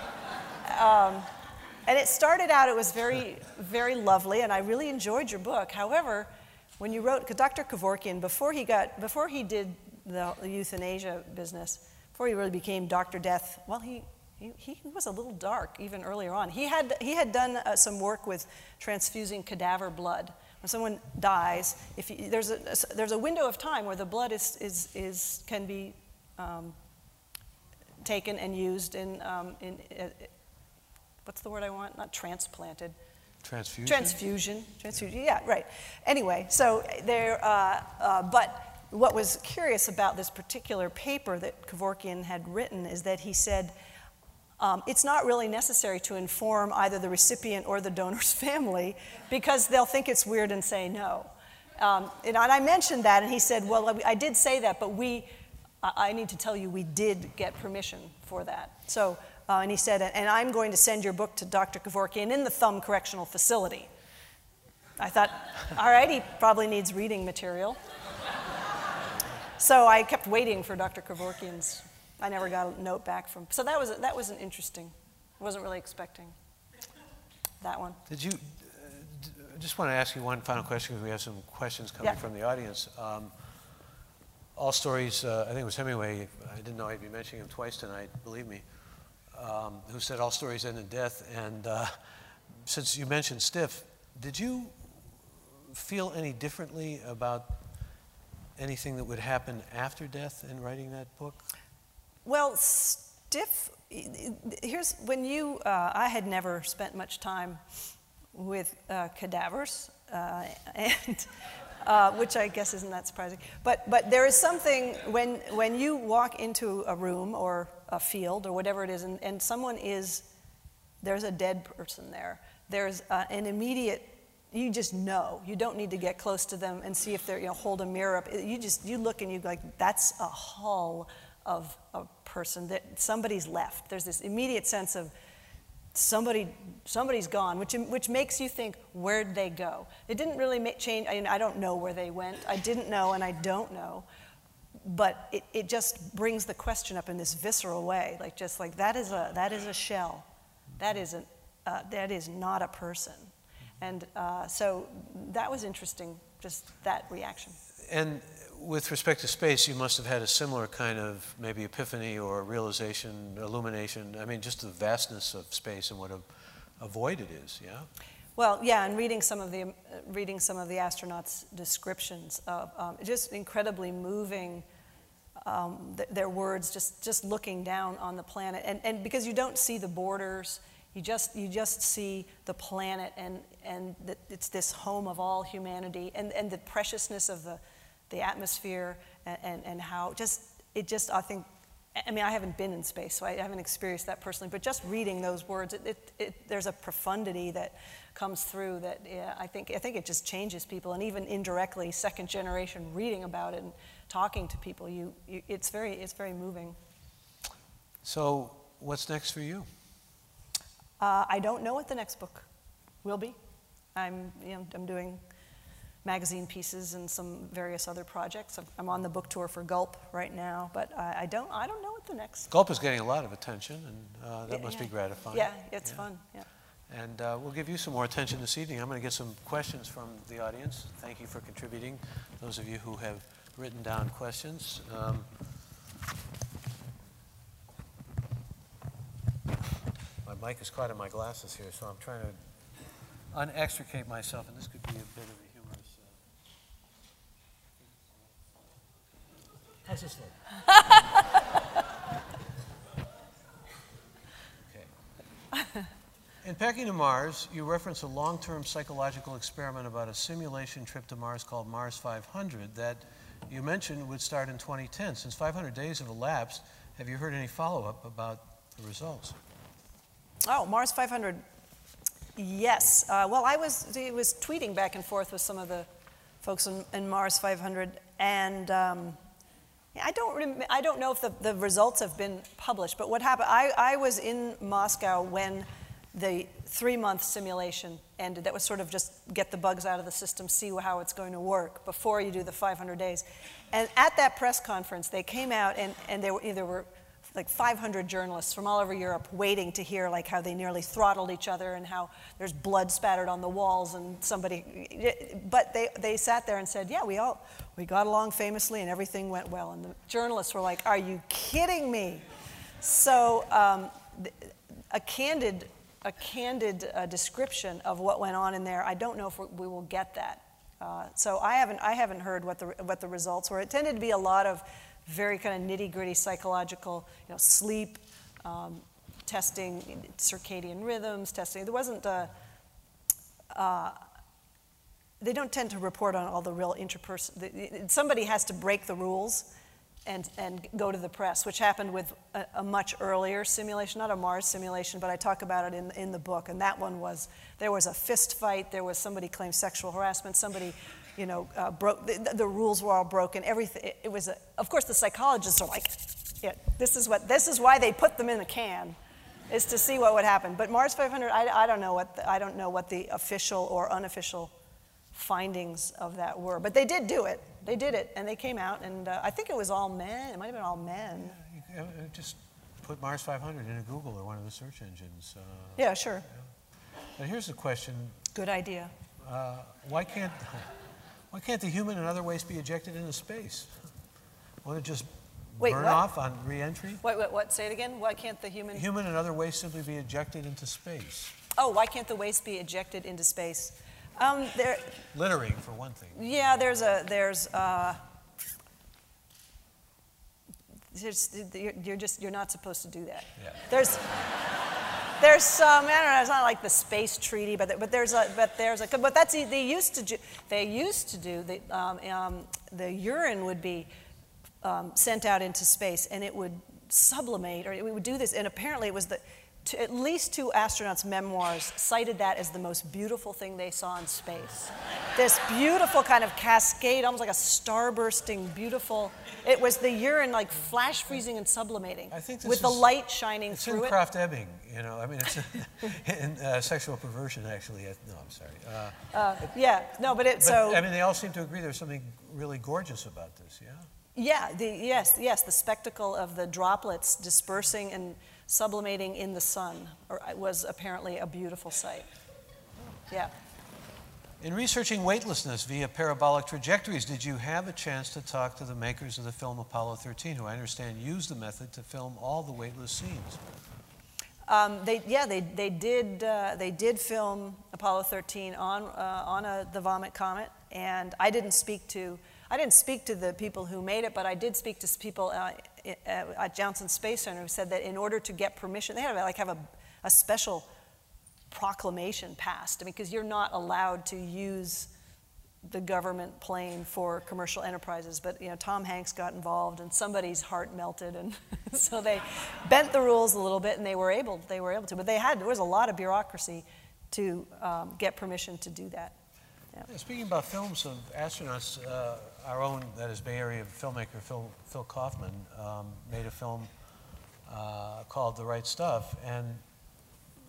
Um, and it started out, it was very, very lovely, and I really enjoyed your book. However, when you wrote, because Doctor Kevorkian, before he got, before he did the, the euthanasia business, before he really became Doctor Death, well, he, he, he was a little dark even earlier on. He had, he had done uh, some work with transfusing cadaver blood. When someone dies, if you, there's, a, there's a window of time where the blood is, is, is, can be um, taken and used in, um, in uh, what's the word I want? Not transplanted. Transfusion? Transfusion. Transfusion. Yeah, right. Anyway, so there. Uh, uh, but what was curious about this particular paper that Kevorkian had written is that he said um, it's not really necessary to inform either the recipient or the donor's family because they'll think it's weird and say no. Um, and I mentioned that, and he said, "Well, I did say that, but we." I need to tell you, we did get permission for that. So, uh, and he said, and I'm going to send your book to Doctor Kevorkian in the Thumb Correctional Facility. I thought, all right, he probably needs reading material. So I kept waiting for Doctor Kevorkian's. I never got a note back from. So that was that was an interesting. I wasn't really expecting that one. Did you, uh, d- I just want to ask you one final question because we have some questions coming Yeah. from the audience. Um, All Stories, uh, I think it was Hemingway, I didn't know I'd be mentioning him twice tonight, believe me, um, who said all stories end in death. And uh, since you mentioned Stiff, did you feel any differently about anything that would happen after death in writing that book? Well, Stiff, here's when you, uh, I had never spent much time with uh, cadavers, uh, and uh, which I guess isn't that surprising. But but there is something when when you walk into a room or a field or whatever it is, and, and someone is, there's a dead person there. There's uh, an immediate. You just know. You don't need to get close to them and see if they're, you know, hold a mirror up. You just, you look and you like, that's a hull of a person, that somebody's left. There's this immediate sense of somebody, somebody's gone, which, which makes you think, where'd they go? It didn't really make change. I mean, I don't know where they went. I didn't know and I don't know. But it, it just brings the question up in this visceral way, like just like, that is a, that is a shell. That is, an, uh, that is not a person. And uh, so that was interesting, just that reaction. And with respect to space, you must have had a similar kind of maybe epiphany or realization, illumination. I mean, just the vastness of space and what a, a void it is, yeah? Well, yeah, and reading some of the, uh, reading some of the astronauts' descriptions, of, um, just incredibly moving, um, th- their words, just, just looking down on the planet. And, and because you don't see the borders, You just you just see the planet and and that it's this home of all humanity and, and the preciousness of the the atmosphere and, and, and how just it just I think I mean I haven't been in space so I haven't experienced that personally, but just reading those words it, it, it there's a profundity that comes through that yeah, I think I think it just changes people, and even indirectly second generation reading about it and talking to people you, you it's very it's very moving. So what's next for you? Uh, I don't know what the next book will be. I'm, you know, I'm doing magazine pieces and some various other projects. I'm, I'm on the book tour for Gulp right now, but I, I don't I don't know what the next. Gulp is getting a lot of attention, and uh, that Yeah, must yeah. be gratifying. Yeah, it's Yeah. fun. Yeah. And uh, we'll give you some more attention this evening. I'm going to get some questions from the audience. Thank you for contributing, those of you who have written down questions. Um, my mic is caught in my glasses here, so I'm trying to unextricate myself, and this could be a bit of a humorous... Uh... How's this look? Okay. In Packing to Mars, you reference a long-term psychological experiment about a simulation trip to Mars called Mars five hundred that you mentioned would start in twenty ten. Since five hundred days have elapsed, have you heard any follow-up about the results? Oh, Mars five hundred. Yes. Uh, well, I was I was tweeting back and forth with some of the folks in, in Mars five hundred, and um, I don't rem- I don't know if the, the results have been published. But what happened? I, I was in Moscow when the three-month simulation ended. That was sort of just get the bugs out of the system, see how it's going to work before you do the five hundred days. And at that press conference, they came out, and, and there were there were like five hundred journalists from all over Europe waiting to hear like how they nearly throttled each other and how there's blood spattered on the walls and somebody, but they, they sat there and said, yeah, we all, we got along famously and everything went well. And the journalists were like, are you kidding me? So um, a candid, a candid uh, description of what went on in there, I don't know if we will get that. Uh, so I haven't, I haven't heard what the, what the results were. It tended to be a lot of very kind of nitty-gritty psychological, you know, sleep, um, testing circadian rhythms, testing. There wasn't a, uh, they don't tend to report on all the real interpersonal, somebody has to break the rules and, and go to the press, which happened with a, a much earlier simulation, not a Mars simulation, but I talk about it in, in the book, and that one was, there was a fist fight, there was somebody claimed sexual harassment, somebody you know, uh, broke, the, the rules were all broken, everything, it, it was, a, of course the psychologists are like, yeah, this is what, this is why they put them in a can, is to see what would happen. But Mars five hundred, I, I don't know what, the, I don't know what the official or unofficial findings of that were, but they did do it, they did it, and they came out, and uh, I think it was all men, it might have been all men. Yeah, you, uh, just put Mars five hundred into Google or one of the search engines. Uh, yeah, sure. Yeah. But here's the question. Good idea. Uh, why can't... Why can't the human and other waste be ejected into space? Won't it just Wait, burn what? off on re-entry? Wait, wait, what? Say it again. Why can't the human... Human and other waste simply be ejected into space? Oh, why can't the waste be ejected into space? Um, there... Littering, for one thing. Yeah, there's a... There's, uh, there's you're, you're just... You're not supposed to do that. Yeah. There's... There's some, I don't know, it's not like the space treaty, but but there's a, but there's a, but that's, they used to do, they used to do, the, um, um, the urine would be um, sent out into space and it would sublimate, or it would do this, and apparently it was the, to, at least two astronauts' memoirs cited that as the most beautiful thing they saw in space. This beautiful kind of cascade, almost like a star-bursting, beautiful, it was the urine like flash freezing and sublimating I think this with is, the light shining it's through in it. Krafft-Ebing, you know, I mean, it's in uh, sexual perversion, actually. No, I'm sorry. Uh, Uh, yeah, no, but it, but, so... I mean, they all seem to agree there's something really gorgeous about this, yeah? Yeah, the, yes, yes, the spectacle of the droplets dispersing and sublimating in the sun or, was apparently a beautiful sight. Yeah. In researching weightlessness via parabolic trajectories, did you have a chance to talk to the makers of the film Apollo thirteen, who I understand used the method to film all the weightless scenes? Um, they, yeah, they, they, did, uh, they did film Apollo thirteen on, uh, on a, the Vomit Comet, and I didn't speak to I didn't speak to the people who made it, but I did speak to people uh, at Johnson Space Center who said that in order to get permission, they had to like have a, a special proclamation passed. I mean, because you're not allowed to use the government plane for commercial enterprises. But you know, Tom Hanks got involved, and somebody's heart melted, and so they bent the rules a little bit, and they were able. They were able to, but they had there was a lot of bureaucracy to um, get permission to do that. Yeah. Yeah, speaking about films of astronauts, uh, our own, that is, Bay Area filmmaker Phil, Phil Kaufman um, made a film uh, called The Right Stuff, and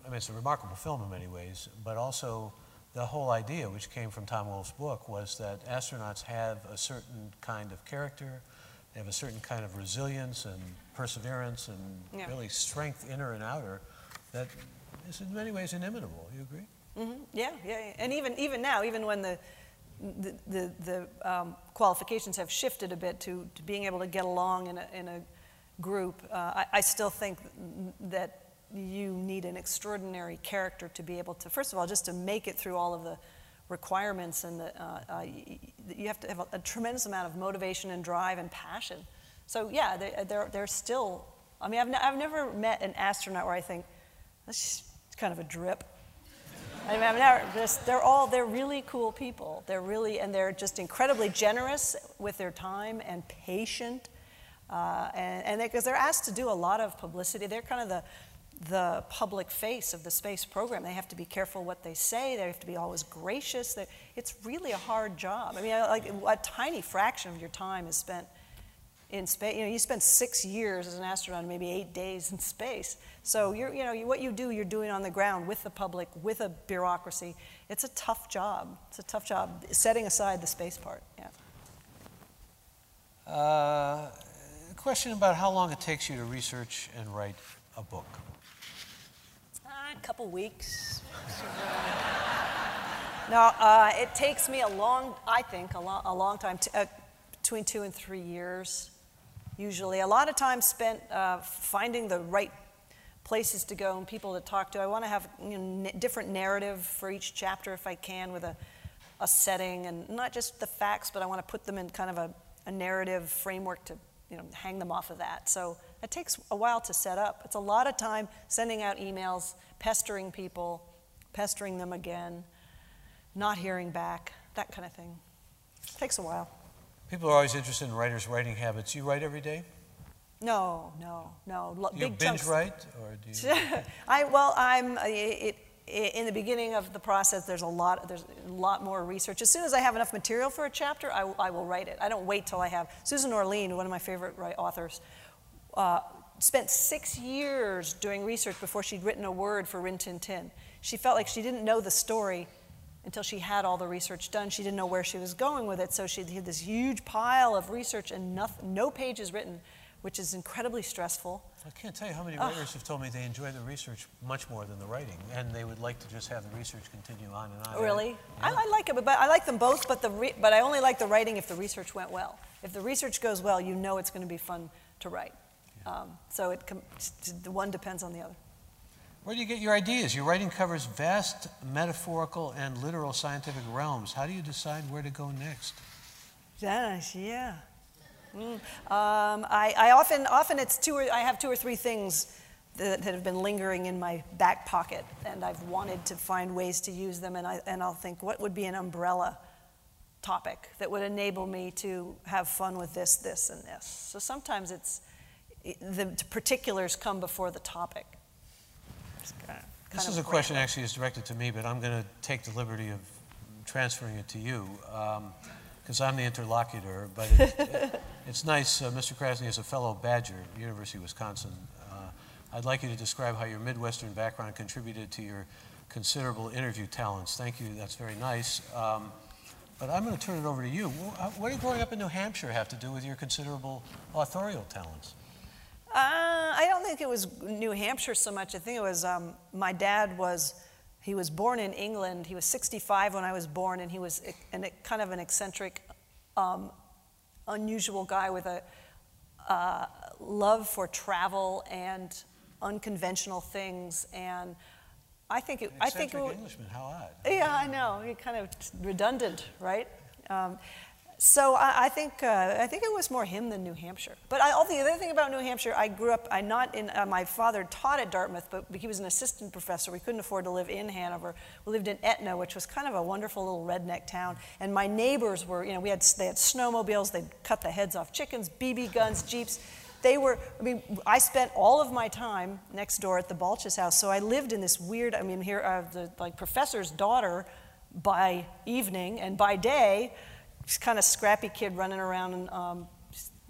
I mean, it's a remarkable film in many ways, but also the whole idea, which came from Tom Wolfe's book, was that astronauts have a certain kind of character, they have a certain kind of resilience and perseverance and yeah. really strength, inner and outer, that is in many ways inimitable. You agree? Mm-hmm. Yeah, yeah, yeah. And even even now, even when the the the, the um, qualifications have shifted a bit to, to being able to get along in a in a group, uh, I, I still think that you need an extraordinary character to be able to, first of all, just to make it through all of the requirements, and the, uh, uh, you have to have a, a tremendous amount of motivation and drive and passion. So yeah, they're, they're, they're still, I mean, I've, n- I've never met an astronaut where I think, that's kind of a drip. I mean, I've never, just, they're all, they're really cool people. They're really, and they're just incredibly generous with their time and patient. Uh, and and because they, they're asked to do a lot of publicity. They're kind of the the public face of the space program. They have to be careful what they say. They have to be always gracious. They, it's really a hard job. I mean, like a tiny fraction of your time is spent in space. You know, you spend six years as an astronaut, maybe eight days in space. So you're, you know, what you do, you're doing on the ground with the public, with a bureaucracy. It's a tough job. It's a tough job, setting aside the space part. Yeah. Uh, a question about how long it takes you to research and write a book. A couple weeks. No, uh, it takes me a long, I think, a, lo- a long time, to, uh, between two and three years, usually. A lot of time spent uh, finding the right places to go and people to talk to. I want to have you know, n- different narrative for each chapter if I can, with a, a setting, and not just the facts, but I want to put them in kind of a, a narrative framework to you know, hang them off of that. So it takes a while to set up. It's a lot of time sending out emails, pestering people, pestering them again, not hearing back, that kind of thing. It takes a while. People are always interested in writers' writing habits. You write every day? No, no, no. Lo- Do you big binge chunks. write, or do you? I well, I'm it, it, in the beginning of the process. There's a lot. There's a lot more research. As soon as I have enough material for a chapter, I, I will write it. I don't wait till I have. Susan Orlean, one of my favorite write- authors, uh, spent six years doing research before she'd written a word for Rin Tin Tin. She felt like she didn't know the story until she had all the research done. She didn't know where she was going with it, so she had this huge pile of research and nothing, no pages written, which is incredibly stressful. I can't tell you how many writers have told me they enjoy the research much more than the writing, and they would like to just have the research continue on and on. Really? Yeah. I, I like it, but, but I like them both. But the re, but I only like the writing if the research went well. If the research goes well, you know it's going to be fun to write. Yeah. Um, so it com- the one depends on the other. Where do you get your ideas? Your writing covers vast metaphorical and literal scientific realms. How do you decide where to go next? Yes, yeah. Mm. Um, I, I often, often it's two or I have two or three things that, that have been lingering in my back pocket, and I've wanted to find ways to use them. And I and I'll think, what would be an umbrella topic that would enable me to have fun with this, this, and this? So sometimes it's the particulars come before the topic. Kind of, this is a question actually is directed to me, but I'm going to take the liberty of transferring it to you. Um, because I'm the interlocutor, but it, it, it's nice. Uh, Mister Krasny is a fellow Badger, University of Wisconsin. Uh, I'd like you to describe how your Midwestern background contributed to your considerable interview talents. Thank you, that's very nice. Um, but I'm going to turn it over to you. What did growing up in New Hampshire have to do with your considerable authorial talents? Uh, I don't think it was New Hampshire so much. I think it was um, my dad was, he was born in England. He was sixty-five when I was born, and he was an, kind of an eccentric, um, unusual guy with a uh, love for travel and unconventional things. And I think it. An I think it. Englishman, how odd. Yeah, I know. You're kind of redundant, right? Um, So I, I think uh, I think it was more him than New Hampshire. But I, all the other thing about New Hampshire, I grew up. I not in. Uh, my father taught at Dartmouth, but he was an assistant professor. We couldn't afford to live in Hanover. We lived in Etna, which was kind of a wonderful little redneck town. And my neighbors were, you know, we had they had snowmobiles. They'd cut the heads off chickens, B B guns, jeeps. They were. I mean, I spent all of my time next door at the Balch's house. So I lived in this weird. I mean, here, uh, the like professor's daughter by evening, and by day, just kind of scrappy kid running around and um,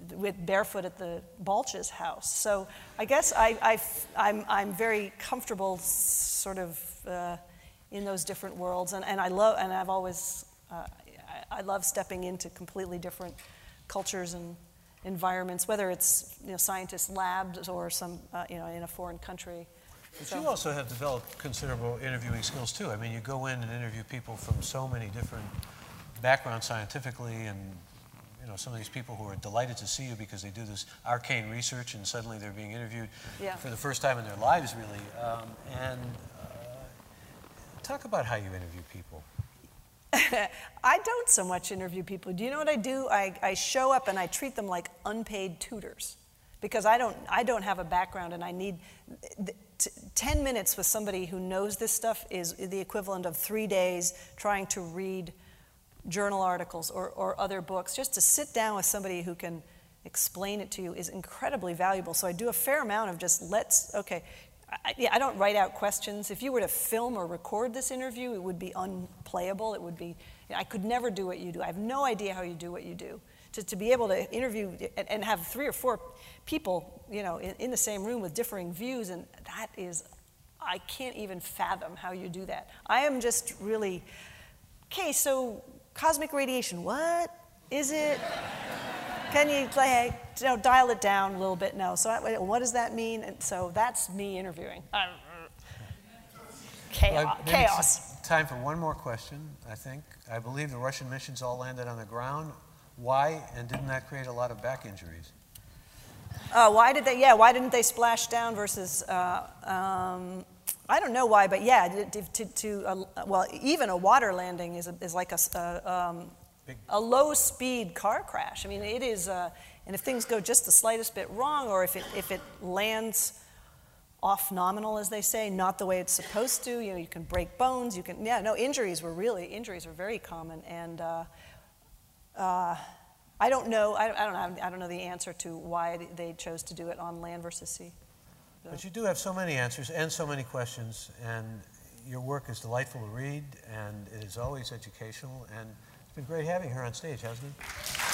with barefoot at the Balch's house. So I guess I, I, I'm, I'm very comfortable sort of uh, in those different worlds, and, and I love, and I've always, uh, I, I love stepping into completely different cultures and environments, whether it's, you know, scientist labs or some, uh, you know, in a foreign country. But So- you also have developed considerable interviewing skills too. I mean, you go in and interview people from so many different backgrounds scientifically, and you know, some of these people who are delighted to see you because they do this arcane research, and suddenly they're being interviewed Yeah. for the first time in their lives, really. Um, and uh, talk about how you interview people. I don't so much interview people. Do you know what I do? I, I show up and I treat them like unpaid tutors, because I don't, I don't have a background, and I need t- ten minutes with somebody who knows this stuff is the equivalent of three days trying to read journal articles or, or other books. Just to sit down with somebody who can explain it to you is incredibly valuable. So I do a fair amount of just let's, okay, I, yeah, I don't write out questions. If you were to film or record this interview, it would be unplayable. It would be, I could never do what you do. I have no idea how you do what you do. To, to be able to interview and, and have three or four people, you know, in, in the same room with differing views, and that is, I can't even fathom how you do that. I am just really, okay, so cosmic radiation, what is it? Can you, like, you know, dial it down a little bit? No. So I, what does that mean? And so that's me interviewing. Uh, chaos. Well, maybe chaos. it's time for one more question, I think. I believe the Russian missions all landed on the ground. Why, and didn't that create a lot of back injuries? Uh, why did they? Yeah, why didn't they splash down versus? Uh, um, I don't know why, but yeah, to, to, to uh, well, even a water landing is a, is like a uh, um, a low speed car crash. I mean, it is, uh, and if things go just the slightest bit wrong, or if it if it lands off nominal, as they say, not the way it's supposed to, you know, you can break bones. You can, yeah, no, injuries were really injuries were very common, and. Uh, Uh, I don't know. I, I don't know. I don't know the answer to why they chose to do it on land versus sea. So. But you do have so many answers and so many questions, and your work is delightful to read, and it is always educational. And it's been great having her on stage, hasn't it?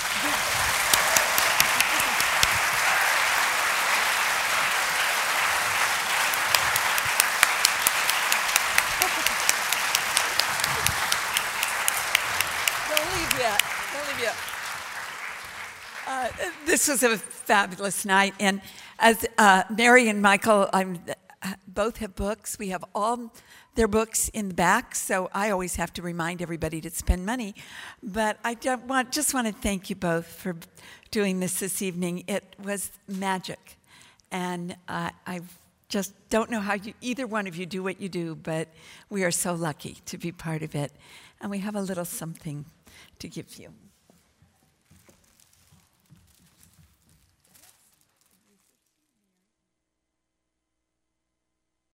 Don't leave yet. Don't leave yet. Uh, this was a fabulous night, and as uh, Mary and Michael, I'm, uh, both have books. We have all their books in the back, so I always have to remind everybody to spend money. But I don't want, just want to thank you both for doing this this evening. It was magic, and uh, I just don't know how you, either one of you do what you do, but we are so lucky to be part of it, and we have a little something to give you.